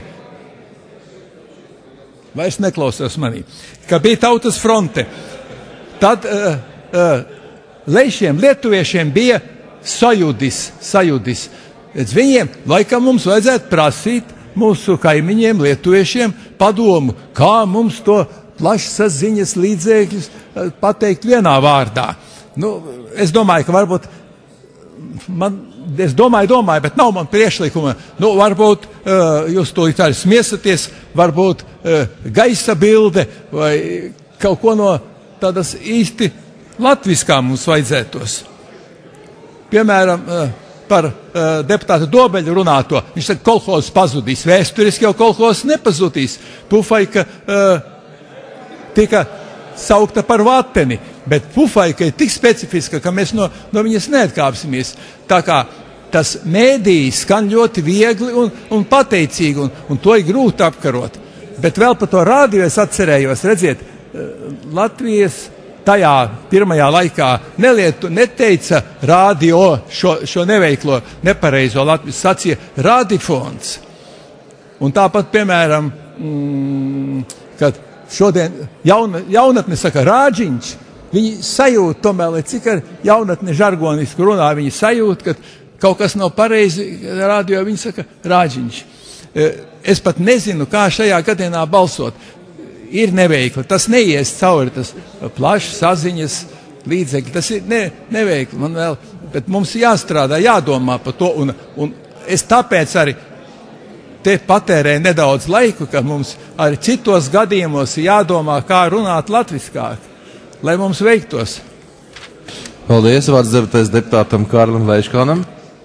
Speaker 16: Vairs neklausās manī. Ka bija Tautas fronte. Tad uh, uh, leišiem, lietuviešiem bija sajudis, sajudis. Pēc viņiem laikam mums vajadzētu prasīt mūsu kaimiņiem, lietuviešiem, padomu, kā mums to plašsaziņas līdzekļus uh, pateikt vienā vārdā. Nu, es domāju, ka varbūt man, es domāju, domāju, bet nav man priekšlikuma. Nu, varbūt uh, jūs to arī smiesaties, varbūt uh, gaisa bilde vai kaut ko no tādas īsti latviskā mums vajadzētos. Piemēram, uh, par uh, deputātu Dobeļu runāto. Viņš saka, kolhozs pazudīs. Vēsturiski jau kolhozs nepazudīs. Pufaika uh, tika saukta par vateni, bet pufaika ir tik specifiska, ka mēs no, no viņas neatkāpsimies. Tā kā tas mēdījis skan ļoti viegli un, un pateicīgi, un, un to ir grūti apkarot. Bet vēl par to rādio es atcerējos, redziet, Latvijas tajā pirmajā laikā nelietu, neteica rādio šo, šo neveiklo, nepareizo Latvijas sacīja radifons. Un tāpat, piemēram, mm, kad šodien jauna, jaunatne saka rāģiņš, viņi sajūt tomēr, lai cik ar jaunatne žargoniski runā, viņi sajūt, ka kaut kas nav pareizi, rādio viņi saka rāģiņš. Es pat nezinu, kā šajā gadienā balsot. Ir neveikli, tas neies cauri, tas plašs saziņas līdzekļi, tas ir ne, neveikli, man vēl, bet mums jāstrādā, jādomā par to, un, un es tāpēc arī te patērēju nedaudz laiku, ka mums arī citos gadījumos jādomā, kā runāt latviskāk, lai mums veiktos.
Speaker 1: Paldies, vārds debatais deputātam Kārlim Veiškalnam.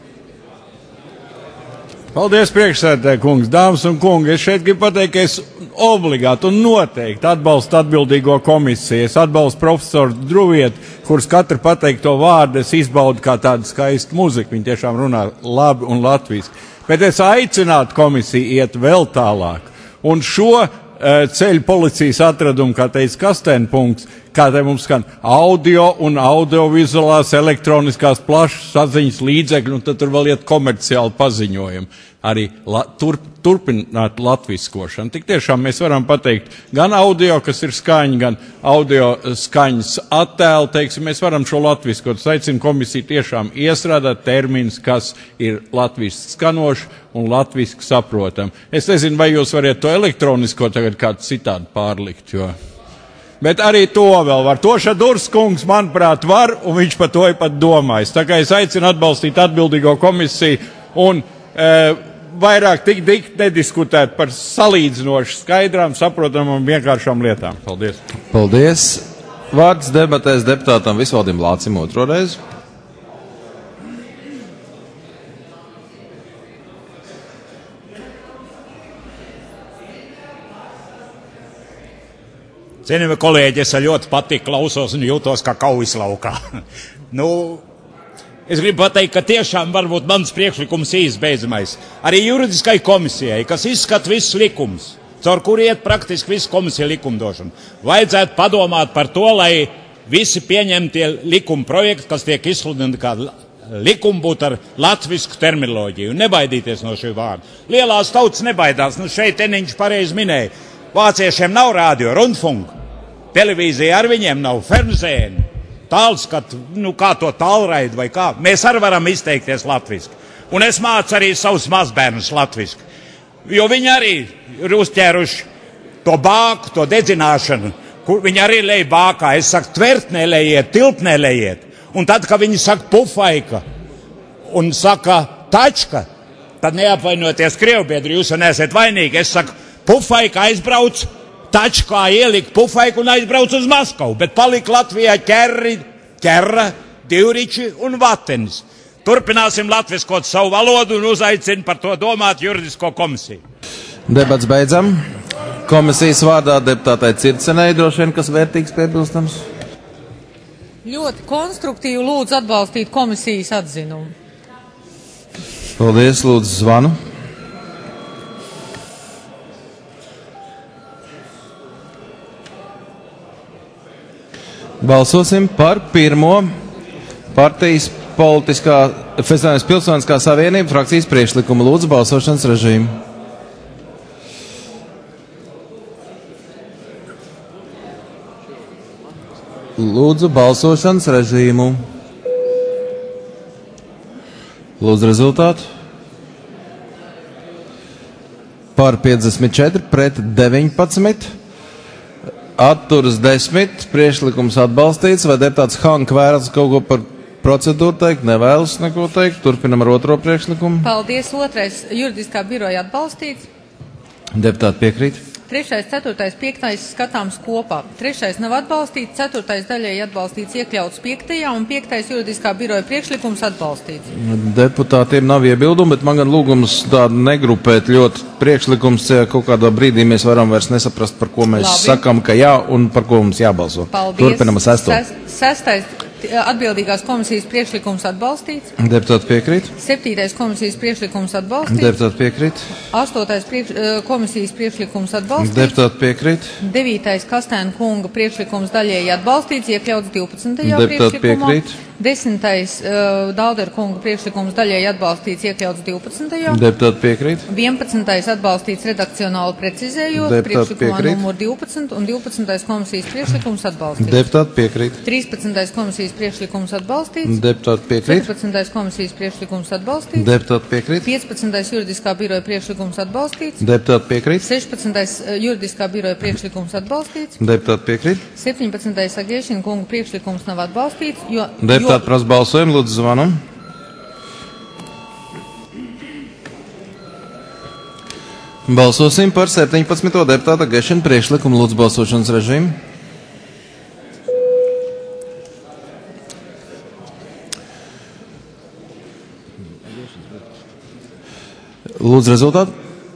Speaker 14: Paldies, priekšsēdētāj kungs, dāmas un kungi. Es šeit gribu pateikt, ka es obligāti un noteikti atbalstu atbildīgo komisiju. Es atbalstu profesoru Druvietu, kurš katru pateikto vārdu es izbaudu kā tādu skaistu muziku. Viņi tiešām runā labi un latviski. Bet es aicinātu komisiju iet vēl tālāk. Un šo uh, ceļu policijas atradumu, kā teica Kastēnpunkts, kā te mums skan audio un audiovizuālās elektroniskās plašas saziņas līdzekļi, un tad tur vēl iet komerciāli paziņojumi. Arī la, turp, turpināt latviskošanu. Tik tiešām mēs varam pateikt gan audio, kas ir skaņa, gan audio skaņas attēlu, teiksim, mēs varam šo latviskot. Es aicinu komisiju tiešām iestrādāt terminus, kas ir latviski skanoši un latviski saprotam. Es nezinu, vai jūs variet to elektronisko tagad kādu citādi pārlikt, jo... Bet arī to vēl var. Toša Durskungs, manuprāt, var, un viņš par to ir pat domājis. Tā kā es aicinu atbalstīt atbildīgo komisiju un e, vairāk tik dik nediskutēt par salīdzinoši skaidrām, saprotamām un vienkāršām lietām. Paldies.
Speaker 1: Paldies. Vārds debatēs deputātam Visvaldim Lācim otro reizi.
Speaker 14: Cienījamie kolēģi, es ļoti patīk klausos un jūtos kā kaujas laukā. nu, es gribu pateikt, ka tiešām varbūt mans priekšlikums īsbeidzamais. Arī juridiskai komisijai, kas izskata visus likumus, caur kur iet praktiski visu komisiju likumdošanu, vajadzētu padomāt par to, lai visi pieņemtie likuma projekti, kas tiek izsludināti kā likumi, būtu ar latvisku terminoloģiju. Nebaidīties no šī vārda. Lielās tautas nebaidās. Nu šeit Eniņš pareizi minēja. Vāciešiem nav rādio, rundfunk. Televīzija ar viņiem nav, fernsēni, tālskat, nu kā to tālraid vai kā. Mēs arī varam izteikties latviski. Un es mācu arī savus mazbērnus latviski. Jo viņi arī ir uzķēruši to bāku, to dedzināšanu, kur viņi arī lej bākā. Es saku, tvertnē lejiet, tilpnē lejiet. Un tad, kad viņi saka pufaika un saka tačka, tad neapvainoties Krievbiedri, jūs jau neesat vainīgi. Es saku, pufaika aizbrauc, tačkā ielika pufaiku un aizbrauc uz Maskavu, bet palika Latvijā ķerri, ķerra, divriči un vatenis. Turpināsim latviskot savu valodu un uzaicinu par to domāt juridisko komisiju.
Speaker 1: Debats beidzam. Komisijas vārdā deputātai Circenei droši vien, kas vērtīgs piebilstams.
Speaker 9: Ļoti konstruktīvi lūdzu atbalstīt komisijas atzinumu.
Speaker 1: Paldies, lūdzu zvanu. Balsosim par pirmo partijas politiskā Federālās Pilsoniskā savienība frakcijas priekšlikumu. Lūdzu balsošanas režīmu. Lūdzu balsošanas režīmu. Lūdzu rezultātu. Par piecdesmit četri pret deviņpadsmit. Atturas desmit. Priekšlikums atbalstīts. Vai deputāts Hank vēlas kaut ko par procedūru teikt? Nevēlas neko teikt. Turpinam ar otro priekšlikumu.
Speaker 9: Paldies. Otrais juridiskā biroja atbalstīts.
Speaker 1: Deputāti piekrīt.
Speaker 9: Trešais, ceturtais, piektais skatāms kopā. Trešais nav atbalstīts, ceturtais daļēji atbalstīts iekļauts piektajā un piektais juridiskā biroja priekšlikums atbalstīts.
Speaker 1: Deputātiem nav iebildumi, bet man gan lūgums tādu negrupēt ļoti priekšlikums, ja kaut kādā brīdī mēs varam vairs nesaprast, par ko mēs Labi. sakam, ka jā un par ko mums jābalso.
Speaker 9: Paldies.
Speaker 1: Turpinam ar sesto.
Speaker 9: Ses, sestais atbildīgās komisijas priekšlikums atbalstīts.
Speaker 1: Deputāti piekrīt.
Speaker 9: Septītais komisijas priekšlikums atbalstīts.
Speaker 1: Deputāti piekrīt.
Speaker 9: Astotais priekš, komisijas priekšlikums atbalstīts.
Speaker 1: Deputāti piekrīt.
Speaker 9: Devītais Kastēna kunga priekšlikums daļēji atbalstīts, iekļauts divpadsmitajā
Speaker 1: Deputāti
Speaker 9: priekšlikumā.
Speaker 1: piekrīt.
Speaker 9: Desmitais uh, Daudera kunga priekšlikums daļēji atbalstīts, iekļauts divpadsmitajā
Speaker 1: Deputāti piekrīt.
Speaker 9: vienpadsmitais atbalstīts redakcionāli precizējot,
Speaker 1: Deputāti
Speaker 9: priekšlikumā
Speaker 1: piekrīt.
Speaker 9: numur divpadsmit un divpadsmitais komisijas priekšlikums atbalstīts.
Speaker 1: Deputāti piekrīt.
Speaker 9: trīspadsmitais komisijas priekšlikums atbalstīts.
Speaker 1: Deputāti piekrīt.
Speaker 9: četrpadsmitais komisijas priekšlikums atbalstīts.
Speaker 1: Deputāti piekrīt.
Speaker 9: piecpadsmitais juridiskā biroja priekšlikums atbalstīts.
Speaker 1: Deputāti piekrīt.
Speaker 9: sešpadsmitais juridiskā biroja priekšlikums atbalstīts.
Speaker 1: Deputāti piekrīt.
Speaker 9: septiņpadsmitais Agēšina kunga priekšlikums nav atbalstīts, jo,
Speaker 1: Deputāti prasa balsojumu, lūdzu zvanu. Balsosim par septiņpadsmito deputāta Agēšina priekšlikumu, lūdzu balsošanas režīmu. Lūdzu rezultātu.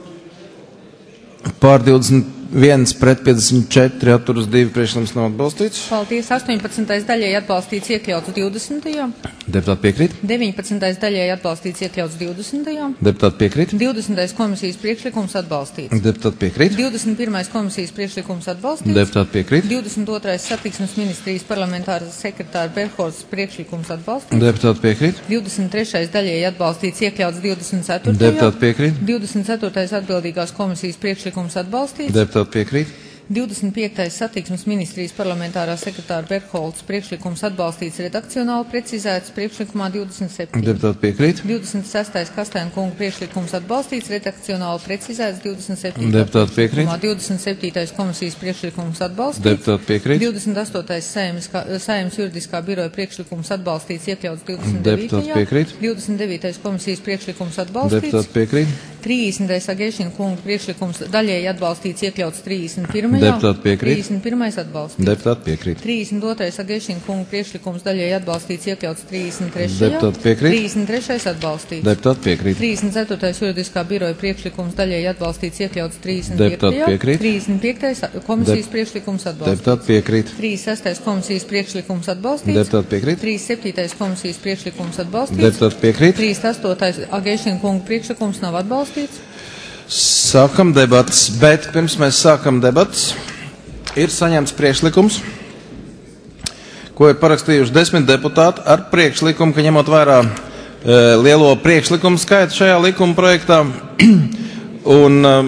Speaker 1: Pār divdesmit viens pret piecdesmit četri atturas divi priekšlikums nav atbalstīts.
Speaker 9: Paldies. astoņpadsmitais daļēji atbalstīts, iekļauts divdesmitajā
Speaker 1: Deputāti piekrīt.
Speaker 9: deviņpadsmitais daļēji atbalstīts, iekļauts divdesmitajā
Speaker 1: Deputāti piekrīt.
Speaker 9: divdesmitais komisijas priekšlikums atbalstīts.
Speaker 1: Deputāti piekrīt.
Speaker 9: divdesmit pirmais komisijas priekšlikums atbalstīts.
Speaker 1: Deputāti piekrīt.
Speaker 9: divdesmit otrais satiksmes ministrijas parlamentāras sekretāra Berholts priekšlikums atbalstīts.
Speaker 1: Deputāti piekrīt.
Speaker 9: divdesmit trešais daļēji atbalstīts, iekļauts divdesmit ceturtajā
Speaker 1: Deputāti piekrīt.
Speaker 9: divdesmit ceturtais atbildīgās komisijas priekšlikums atbalstīts.
Speaker 1: Deputāti piekrīt.
Speaker 9: divdesmit piektais satiksmes ministrijas parlamentārā sekretāra Berholts priekšlikums atbalstīts, redakcionāli precizēts priekšlikumā divdesmit septiņi.
Speaker 1: Deputāti piekrīt.
Speaker 9: divdesmit sestais Kastēna kunga priekšlikums atbalstīts, redakcionāli precizēts divdesmit septiņi.
Speaker 1: Deputāti piekrīt.
Speaker 9: divdesmit septītais komisijas priekšlikums atbalstīts.
Speaker 1: Deputāti piekrīt.
Speaker 9: divdesmit astotais Saeimas, Saeimas juridiskā biroja priekšlikums atbalstīts, iekļauts divdesmit
Speaker 1: Deputāti
Speaker 9: devītajā
Speaker 1: piekrīt.
Speaker 9: divdesmit devītais komisijas priekšlikums atbalstīts.
Speaker 1: Deputāti piekrīt.
Speaker 9: trīsdesmitais Agešina kunga priekšlikums daļēji atbalstīts, iekļauts trīsdesmit pirmajā.
Speaker 1: Deputāti piekrīt.
Speaker 9: trīsdesmit pirmais atbalstīts.
Speaker 1: Deputāti piekrīt.
Speaker 9: trīsdesmit otrais Agešina kunga priekšlikums daļēji atbalstīts, iekļauts trīsdesmit trešajā.
Speaker 1: Deputāti piekrīt.
Speaker 9: trīsdesmit trešais atbalstīts.
Speaker 1: Deputāti piekrīt.
Speaker 9: trīsdesmit ceturtais juridiskā biroja priekšlikums daļēji atbalstīts, iekļauts trīsdesmit
Speaker 1: Deputāti
Speaker 9: piektajā.
Speaker 1: piekrīt.
Speaker 9: trīsdesmit piektais komisijas
Speaker 1: Dep-
Speaker 9: priekšlikums atbalstīts.
Speaker 1: Deputāti piekrīt.
Speaker 9: trīsdesmit sestais komisijas priekšlikums atbalstīts.
Speaker 1: Deputāti piekrīt.
Speaker 9: trīsdesmit septītais komisijas priekšlikums atbalstīts.
Speaker 1: Deputāti piekrīt.
Speaker 9: trīsdesmit astotais Agešina kunga priekšlikums nav atbalstīts.
Speaker 1: Sākam debatas, bet pirms mēs sākam debatas, ir saņemts priekšlikums, ko ir parakstījuši desmit deputāti ar priekšlikumu, ka ņemot vērā e, lielo priekšlikumu skaitu šajā likuma projektā un, e,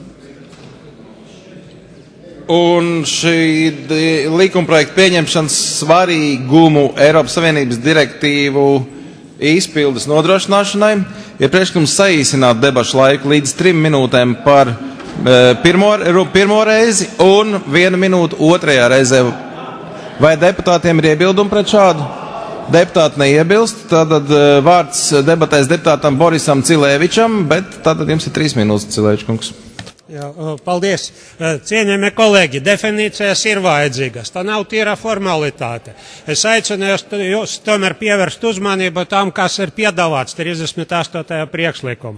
Speaker 1: un šī di- likuma projekta pieņemšanas svarīgumu Eiropas Savienības direktīvu izpildes nodrošināšanai, ir priekšlikums saīsināt debašu laiku līdz trim minūtēm par e, pirmo, pirmo reizi un vienu minūtu otrajā reizē. Vai deputātiem ir iebildumi pret šādu? Deputāti neiebilst, tātad e, vārds debatēs deputātam Borisam Cilēvičam, bet tātad jums ir trīs minūtes, Cilēvičkungs.
Speaker 17: Jā, paldies. Cienījamie kolēģi, definīcijas ir vajadzīgas. Tā nav tīra formalitāte. Es aicinu jūs tomēr pievērst uzmanību tam, kas ir piedāvāts trīsdesmit astotajā priekšlikumā.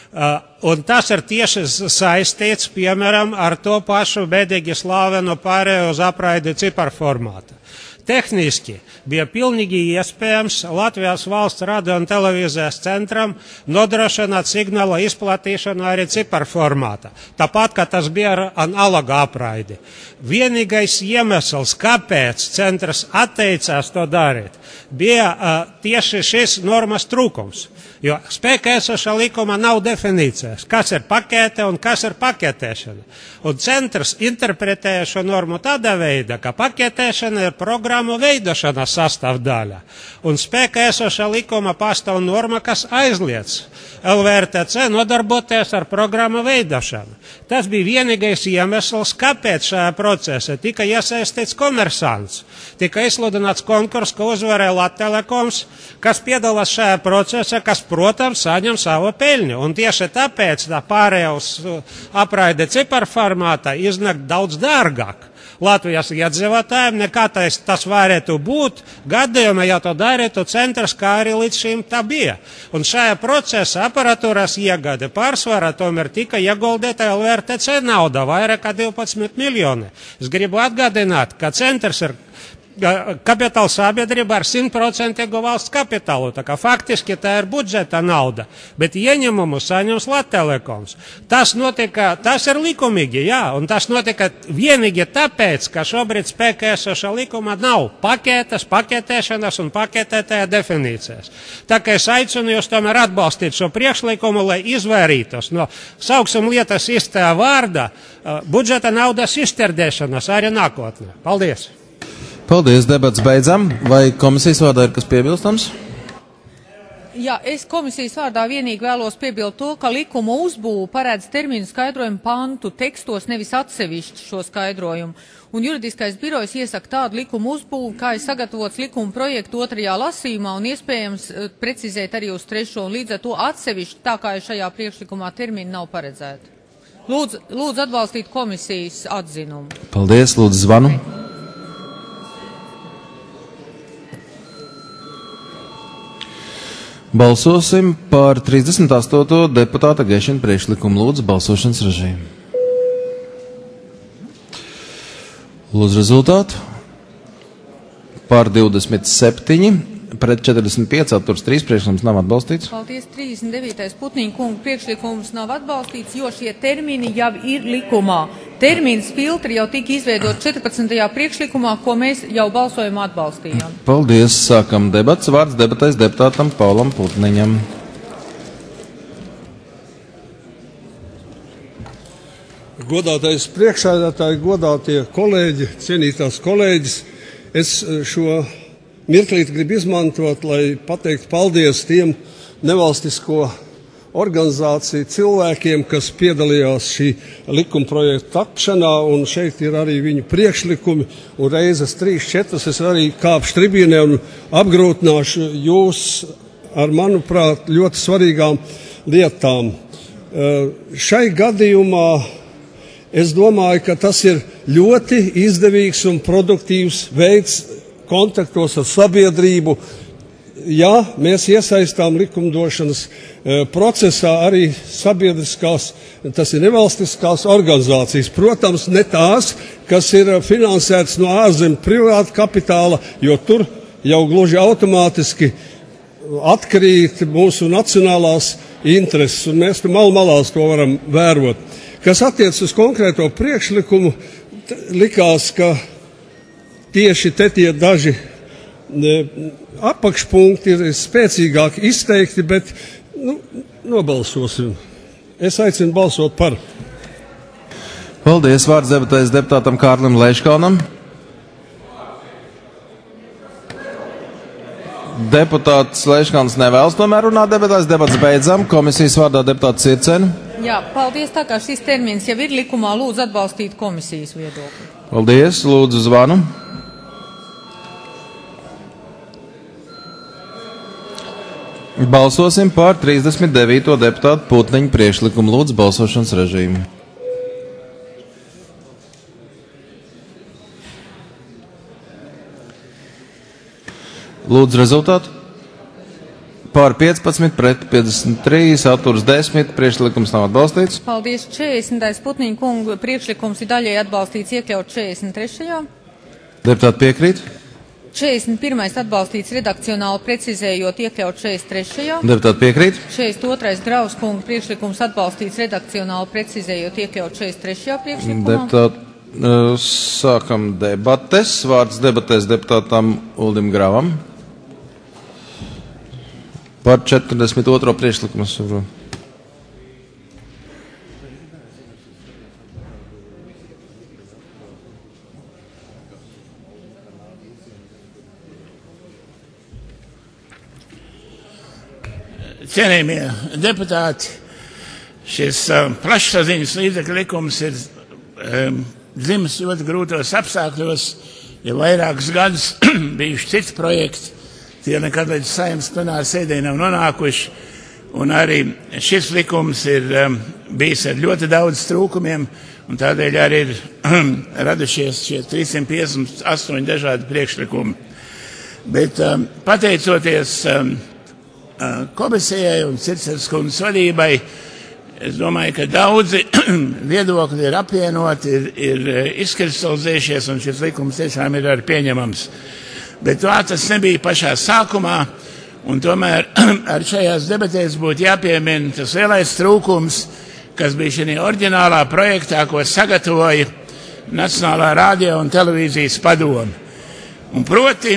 Speaker 17: Un tas ir tieši saistīts, piemēram, ar to pašu bēdīgi slavenu pārēju uz apraidi ciparformāta. Tehniski bija pilnīgi iespējams Latvijas valsts radio un televīzijas centram nodrošināt signāla izplatīšanu arī ciparformātā, tāpat, kā tas bija ar analoga apraidi. Vienīgais iemesls, kāpēc centrs atteicās to darīt, bija uh, tieši šis normas trūkums. Jo spēkā esošā likuma nav definīcijas, kas ir pakete un kas ir paketēšana. Un centrs interpretēja šo normu tādā veidā, ka paketēšana ir programmu veidošanas sastāvdaļa. Un spēkā esošā likuma pastāv norma, kas aizliedz L V R T C nodarboties ar programmu veidošanu. Tas bija vienīgais iemesls, kāpēc šajā procesā tika iesaistīts komersants. Tika izsludināts konkurss, ko uzvarēja Lattelekoms, kas piedalās šajā procesā, kas, protams, saņem savu peļņu. Un tieši tāpēc tā pārējā uz apraide ciparformātā iznāk daudz dārgāk Latvijas iedzīvotājiem, nekā tas, tas varētu būt gadījumā, ja to darītu centrs, kā arī līdz šim tā bija. Un šajā procesā aparatūras iegāde pārsvarā tomēr tika ieguldīta L V R T C nauda, vairāk kā divpadsmit miljoni. Es gribu atgādināt, ka centrs ir kapitāla sabiedrība ar simtprocentīgu valsts kapitālu, tā kā faktiski tā ir budžeta nauda, bet ieņemumu saņems Lattelekoms. Tas notika, tas ir likumīgi, jā, un tas notika vienīgi tāpēc, ka šobrīd spēkā esošā likuma nav paketes, paketēšanas un paketētāja definīcijas. Tā kā es aicinu jūs tomēr atbalstīt šo priekšlikumu, lai izvairītos no, sauksim lietas īstajā vārdā, budžeta naudas izterdēšanas arī nākotnē. Paldies!
Speaker 1: Paldies, debats beidzam. Vai komisijas vārdā ir kas piebilstams?
Speaker 9: Jā, es komisijas vārdā vienīgi vēlos piebilst to, ka likuma uzbūve paredz terminu skaidrojumu pantu tekstos, nevis atsevišķi šo skaidrojumu. Un juridiskais birojs iesaka tādu likuma uzbūvi, kā ir sagatavots likuma projektu otrajā lasījumā un iespējams precizēt arī uz trešo, un līdz ar to atsevišķi, tā kā ir šajā priekšlikumā termini nav paredzēti. Lūdzu, lūdzu atbalstīt komisijas atzinumu.
Speaker 1: Paldies, lūdzu zvanu. Balsosim par trīsdesmit astoto deputāta Gešina priekšlikumu. Lūdzu, balsošanas režīmu. Lūdzu rezultātu. Par divdesmit septiņi, pret četrdesmit pieci, atturs trīs, priekšlikums nav atbalstīts.
Speaker 9: Paldies, trīsdesmit devītais Putniņa kunga priekšlikums nav atbalstīts, jo šie termini jau ir likumā. Termins filtri jau tika izveidot četrpadsmitajā priekšlikumā, ko mēs jau balsojumā atbalstījām.
Speaker 1: Paldies, sākam debats. Vārds debatēs deputātam Paulam Putniņam.
Speaker 18: Godātais priekšsēdētāji, godātie kolēģi, cienītās kolēģis, es šo mirklīti gribu izmantot, lai pateiktu paldies tiem nevalstisko organizāciju cilvēkiem, kas piedalījās šī likuma projekta tapšanā, un šeit ir arī viņu priekšlikumi, un reizes trīs, četras es arī kāpšu tribīnē un apgrūtināšu jūs ar, manuprāt, ļoti svarīgām lietām. Šai gadījumā es domāju, ka tas ir ļoti izdevīgs un produktīvs veids kontaktos ar sabiedrību. Ja mēs iesaistām likumdošanas procesā arī sabiedriskās, tas ir nevalstiskās organizācijas. Protams, ne tās, kas ir finansētas no ārzemju privāta kapitāla, jo tur jau gluži automātiski atkrīt mūsu nacionālās intereses, un mēs tu mal malās to varam vērot. Kas attiec uz konkrēto priekšlikumu, likās, ka tieši te tie daži ne, apakšpunkti ir spēcīgāk izteikti, bet nu, nobalsosim. Es aicinu balsot par.
Speaker 1: Paldies, vārds debatēs deputātam Kārlim Leiškalnam. Deputāts Leiškalns nevēlas tomēr runāt debatēs, debats beidzam. Komisijas vārdā deputāts Circeni.
Speaker 9: Jā, paldies, tā kā šis termins jau ir likumā, lūdzu atbalstīt komisijas viedokli.
Speaker 1: Paldies, lūdzu zvanu. Balsosim par trīsdesmit devīto deputātu Putniņu priekšlikumu. Lūdzu balsošanas režīmu. Lūdzu rezultātu. Pār piecpadsmit pret piecdesmit trīs, atturas desmit, priekšlikums nav atbalstīts.
Speaker 9: Paldies, četrdesmitais Putniņa kunga priekšlikums ir daļai atbalstīts iekļaut četrdesmit trešajā.
Speaker 1: Deputāti piekrīt?
Speaker 9: četrdesmit pirmais atbalstīts redakcionāli precizējot iekļaut četrdesmit trešajā.
Speaker 1: Deputāti piekrīt?
Speaker 9: četrdesmit otrais Graus kunga priekšlikums atbalstīts redakcionāli precizējot iekļaut četrdesmit trešajā priekšlikumā.
Speaker 1: Deputāti, uh, sākam debates. Vārds debatēs deputātam Uldim Gravam. Par četrdesmit otro priekšlikumu.
Speaker 19: Cienījamie deputāti, šis um, plašsaziņas līdzekļu likums ir um, dzimis ļoti grūtos apstākļos, ja vairākus gadus bijuši citi projekti, tie nekad līdz Saeimas plenāra sēdē nav nonākuši, un arī šis likums ir um, bijis ar ļoti daudz trūkumiem, un tādēļ arī ir um, radušies šie trīssimt piecdesmit astoņi dažādi priekšlikumi. Bet um, pateicoties um, komisijai un Circenes kundzes vadībai, es domāju, ka daudzi viedokļi ir apvienoti, ir, ir izkristalizējušies, un šis likums tiešām ir arī pieņemams. Bet tā tas nebija pašā sākumā, un tomēr ar šajās debatēs būtu jāpiemina tas lielais trūkums, kas bija šī oriģinālā projektā, ko sagatavoja Nacionālā radio un televīzijas padome. Un proti,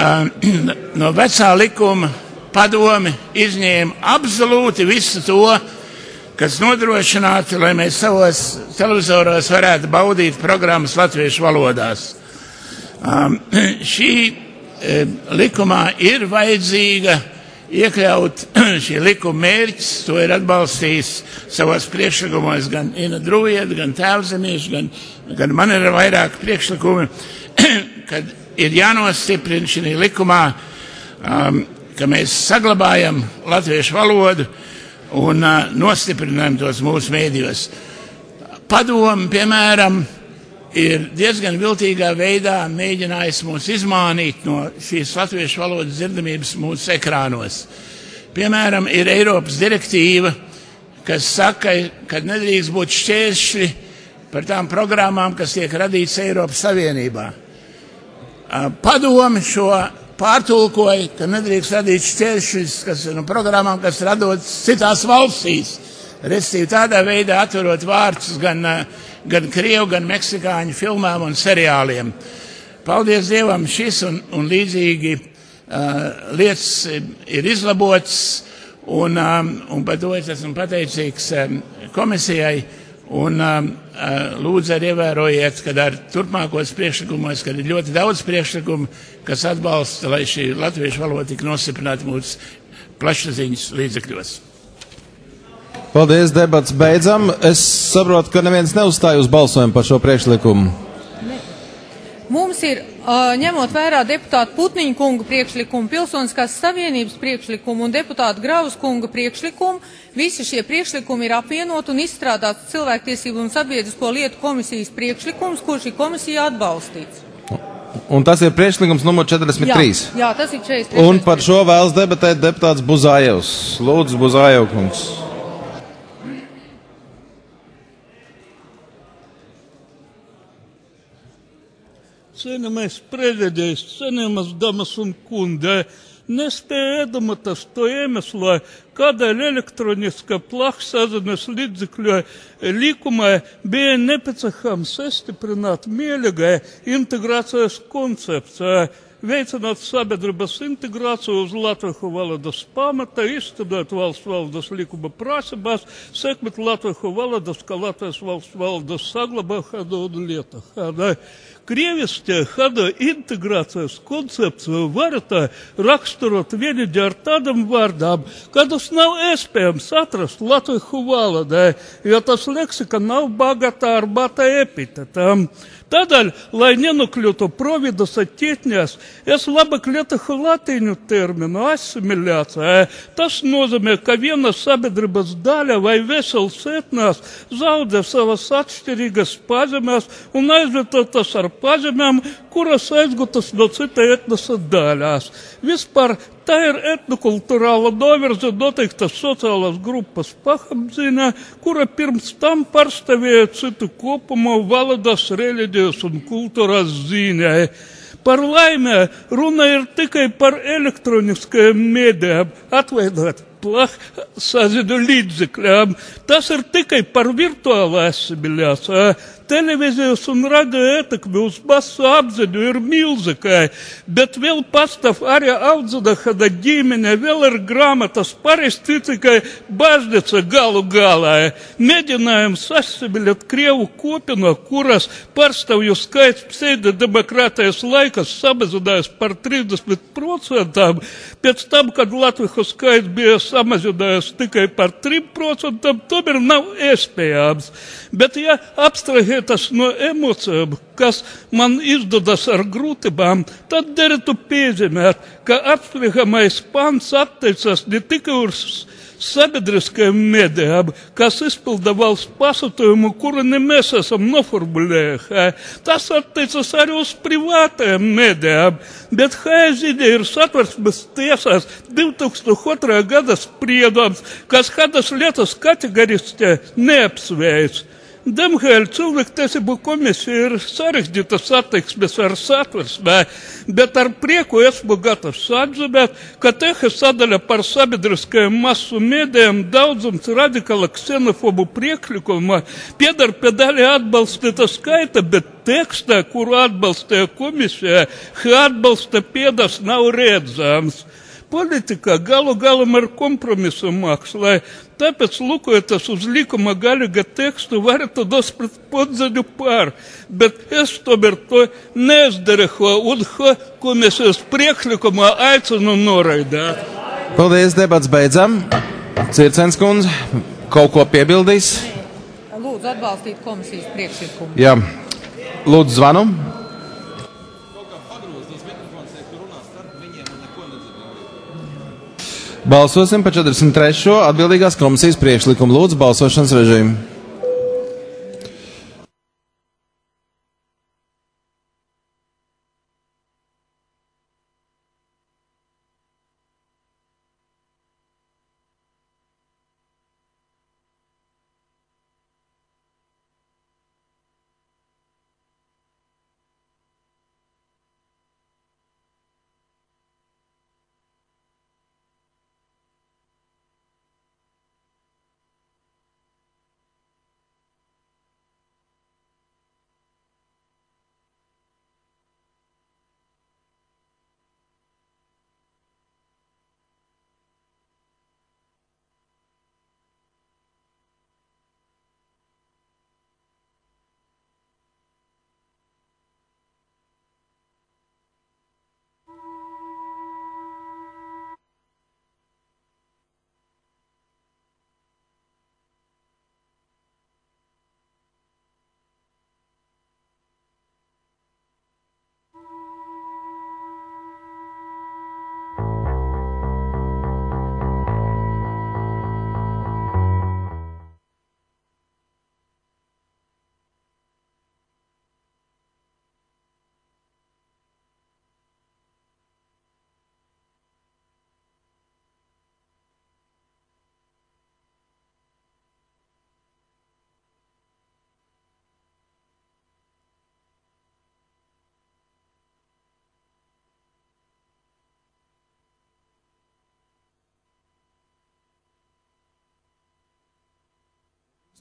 Speaker 19: no vecā likuma padomi izņēma absolūti visu to, kas nodrošinātu, lai mēs savos televizoros varētu baudīt programmas latviešu valodās. Um, šī e, likumā ir vajadzīga iekļaut šī likuma mērķis, to ir atbalstījis savos priekšlikumos gan Ina Druieda, gan Tēvzemieši, gan, gan man ir vairāk priekšlikumi, kad ir jānostiprina šī likumā, um, ka mēs saglabājam latviešu valodu un uh, nostiprinām tos mūsu mēdījos. Padomi, piemēram, ir diezgan viltīgā veidā mēģinājis mūs izmānīt no šīs latviešu valodas dzirdamības mūsu ekrānos. Piemēram, ir Eiropas direktīva, kas saka, ka nedrīkst būt šķēršļi par tām programmām, kas tiek radītas Eiropas Savienībā. Uh, padomi šo pārtulkoja, ka nedrīkst radīt šķēršļus, kas ir no programmām, kas radotas citās valstīs. Restīvi tādā veidā atverot vārtus gan, gan krievu, gan meksikāņu filmām un seriāliem. Paldies Dievam, šis un, un līdzīgi uh, lietas ir izlabotas, un, um, un par to es esmu pateicīgs um, komisijai, un um, uh, lūdzu arī ievērojiet, kad ar turpmākos priekšlikumos, kad ir ļoti daudz priekšlikumu, kas atbalsta, lai šī latviešu valoda tik nostiprināta mūsu plašsaziņas līdzekļos.
Speaker 1: Paldies, debats beidzam. Es saprotu, ka neviens neuzstāja uz balsojumu par šo priekšlikumu.
Speaker 9: Mums ir Uh, ņemot vērā deputātu Putniņa kunga priekšlikumu, Pilsoniskās savienības priekšlikumu un deputātu Gravas kunga priekšlikumu, visi šie priekšlikumi ir apvienot un izstrādāts Cilvēktiesību un sabiedrisko lietu komisijas priekšlikums, kurš ir komisijā atbalstīts.
Speaker 1: Un tas ir priekšlikums numur četrdesmit trīs.
Speaker 9: Jā, jā, tas ir četrdesmit trīs.
Speaker 1: Un par šo vēlas debatēt deputāts Buzājevs. Lūdzu, Buzājev kungs.
Speaker 20: Cienījamais prezidents, cienījamas damas un kundi, nespēja iedomāties to iemeslu, kādēļ elektroniskā plašsaziņas līdzekļu likumā bija nepieciešams stiprināt mierīgai integrācijas koncepciju, veicināt sabiedrības integrāciju uz latviešu valodas pamata, izstrādāt valsts valodas likuma prasības, sekmēt latviešu valodas, kā Latvijas valsts valodas saglabāšanu un lietošanu. Krieviskie hada integrācijas koncepciju varētu raksturot vienīgi ar tādam vārdām, kādus nav iespējams atrast latviešu valodā, jo tas leksika nav bagāta ar bata epitetām. Tādēļ, lai nenukļūtu providas attītņās, es labāk lietošu latīņu terminu asimilācija. Tas nozīmē, ka viena sabiedrības daļa vai vesels etnās zaudē savas atšķirīgas pazemes un aizvietotas ar pazemēm, kuras aizgūtas no cita etnosa daļās. Vispār tā ir etnokulturāla novirze noteiktas sociālās grupas pašapziņā, kura pirms tam pārstāvēja citu kopumu valodas, reliģijas un kultūras ziņai. Par laimē runa ir tikai par elektroniskajiem mēdījiem, atveidot plašsaziņu līdzekļiem. Tas ir tikai par virtuālu asimilāciju. Televīzijas un radio ietekme uz masu apziņu ir milzīga, bet vēl pastāv arī audzināšana ģimene, vēl ir grāmatas pareizticīgai baznīca galu galā. Mēģinājums asimilēt Krievu kopinu, kuras pārstāvju skaits pseidodemokrātijas laikas samazinājās par trīsdesmit procentiem, pēc tam, kad latviešu skaits bija samazinājies tikai par trim procentiem, tomēr nav iespējams. Bet ja abstrahētas no emocijām, kas man izdodas ar grūtībām, tad derētu piezīmēt, ka apspriežamais pants attiecas ne tikai uz sabiedriskajiem mēdījiem, kas izpilda valsts pasūtījumu, kuru ne mēs esam noformulējuši. Tas attiecas arī uz privātajiem mēdījiem, bet H Z D ir Satversmes tiesās divi tūkstoši otrā gada spriedums, kas kādas lietas kategoriski neapsveic. Diemžēl Cilvēktiesību komisija ir sarežģītas attieksmes ar Satversmē, bet ar prieku esmu gatavs atzīmēt, ka teha sadaļa par sabiedriskajiem masu mēdījiem daudzums radikāla ksenofobu priekšlikuma piedar pie daļai atbalstīta skaita, bet tekstā, kuru atbalstīja komisija, atbalsta piedas nav redzams. Politika galu galam ir kompromisu mākslā, tāpēc lūkojoties uz likuma galīga tekstu varētu nosprast podzaļu pār, bet es tomēr to neizdarīju un komisijas priekšlikumā aicinu noraidāt.
Speaker 1: Paldies, debats beidzam. Circens kundze, kaut ko piebildīs?
Speaker 9: Lūdzu atbalstīt komisijas priekšlikumu.
Speaker 1: Jā, lūdzu zvanu. Balsosim par četrdesmit trešo atbildīgās komisijas priekšlikumu. Lūdzu, balsošanas režīmu.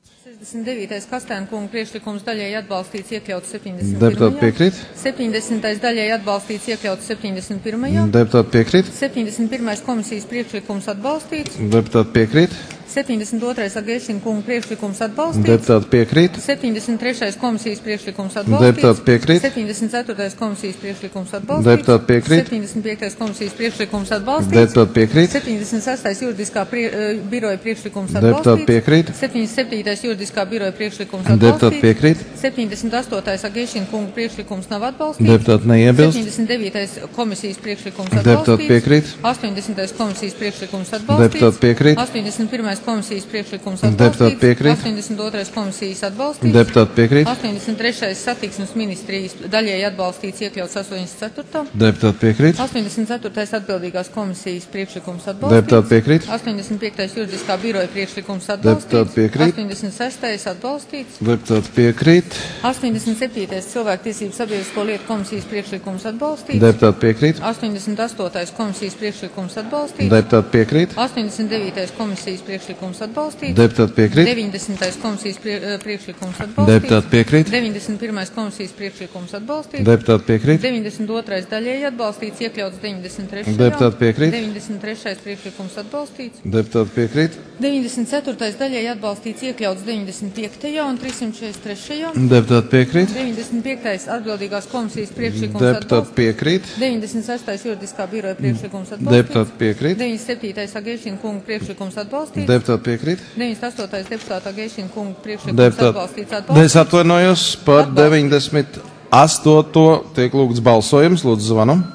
Speaker 9: sešdesmit devītais Kastēna kunga priekšlikums daļēji atbalstīts iekļauts septiņdesmit pirmajā.
Speaker 1: Deputāti piekrīt.
Speaker 9: septiņdesmitais daļēji atbalstīts iekļauts septiņdesmit pirmajā.
Speaker 1: Deputāti piekrīt.
Speaker 9: septiņdesmit pirmais komisijas priekšlikums atbalstīts.
Speaker 1: Deputāti piekrīt.
Speaker 9: septiņdesmit otrais Agēšina kunga priekšlikums atbalstīts.
Speaker 1: Deputāti piekrīt.
Speaker 9: septiņdesmit trešais komisijas priekšlikums atbalstīts.
Speaker 1: Deputāti piekrīt.
Speaker 9: septiņdesmit ceturtais komisijas priekšlikums atbalstīts.
Speaker 1: Deputāti piekrīt.
Speaker 9: septiņdesmit piektais komisijas priekšlikums atbalstīts.
Speaker 1: Deputāti piekrīt.
Speaker 9: septiņdesmit sestais juridiskā prie, uh, biroja priekšlikums
Speaker 1: Deputāti
Speaker 9: atbalstīts.
Speaker 1: piekrīt.
Speaker 9: septiņdesmit septītais juridiskā biroja priekšlikums
Speaker 1: Deputāti
Speaker 9: atbalstīts.
Speaker 1: piekrīt.
Speaker 9: septiņdesmit astotais Agēšina kunga priekšlikums nav atbalstīts.
Speaker 1: Deputāti neiebilst.
Speaker 9: septiņdesmit devītais komisijas priekšlikums
Speaker 1: Deputāti
Speaker 9: atbalstīts.
Speaker 1: piekrīt.
Speaker 9: astoņdesmitais komisijas priekšlikums atbalstīts.
Speaker 1: Deputāti piekrīt.
Speaker 9: astoņdesmit pirmais komisijas priekšlikums
Speaker 1: Deputāti piekrīt.
Speaker 9: astoņdesmit otrais komisijas atbalstīts.
Speaker 1: Deputāti piekrīt.
Speaker 9: astoņdesmit trešais satiksmes ministrijas daļēji atbalstīts iekļauts astoņdesmit ceturtajā.
Speaker 1: Deputāti piekrīt.
Speaker 9: astoņdesmit ceturtais atbildīgās komisijas priekšlikums atbalstīts.
Speaker 1: Deputāti piekrīt.
Speaker 9: astoņdesmit piektais juridiskā biroja priekšlikums
Speaker 1: Deputāti
Speaker 9: atbalstīts.
Speaker 1: piekrīt.
Speaker 9: astoņdesmit sestais atbalstīts.
Speaker 1: Deputāti piekrīt.
Speaker 9: astoņdesmit septītais cilvēktiesību sabiedrisko lietu komisijas priekšlikums atbalstīts.
Speaker 1: Deputāti piekrīt.
Speaker 9: astoņdesmit astotais komisijas priekšlikums atbalstīts.
Speaker 1: Deputāti piekrīt.
Speaker 9: astoņdesmit devītais komisijas priekšlikums atbalstīts.
Speaker 1: Deputāti piekrīt.
Speaker 9: deviņdesmitais komisijas prie, priekšlikums atbalstīts.
Speaker 1: Deputāti piekrīt.
Speaker 9: deviņdesmit pirmais komisijas priekšlikums atbalstīts.
Speaker 1: Deputāti piekrīt.
Speaker 9: deviņdesmit otrais daļēji atbalstīts, iekļauts deviņdesmit trešajā.
Speaker 1: Deputāti piekrīt.
Speaker 9: deviņdesmit trešais priekšlikums atbalstīts.
Speaker 1: Deputāti piekrīt.
Speaker 9: deviņdesmit ceturtais daļēji atbalstīts, iekļauts deviņdesmit piektajā un trīssimt četrdesmit trešajā.
Speaker 1: Deputāti piekrīt.
Speaker 9: deviņdesmit piektais atbildīgās komisijas priekšlikums
Speaker 1: Deputāti
Speaker 9: atbalstīts.
Speaker 1: piekrīt.
Speaker 9: deviņdesmit sestais juridiskā biroja priekšlikums atbalstīts.
Speaker 1: Deputāti piekrīt.
Speaker 9: deviņdesmit septītais Agēšina kunga priekšlikums atbalstīts.
Speaker 1: Deputāti piekrīt.
Speaker 9: deviņdesmit astotais deputāta Agēšina kunga priekšlikums
Speaker 1: Deputāti.
Speaker 9: atbalstīts.
Speaker 1: Es
Speaker 9: atbalstīts.
Speaker 1: atvainojos par deviņdesmit astoto tiek lūgts balsojums. Lūdzu, zvanam.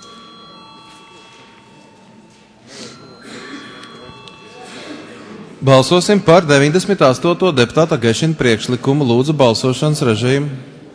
Speaker 1: Balsosim par deviņdesmit astoto deputāta Agēšina priekšlikumu. Lūdzu, balsošanas režīmu.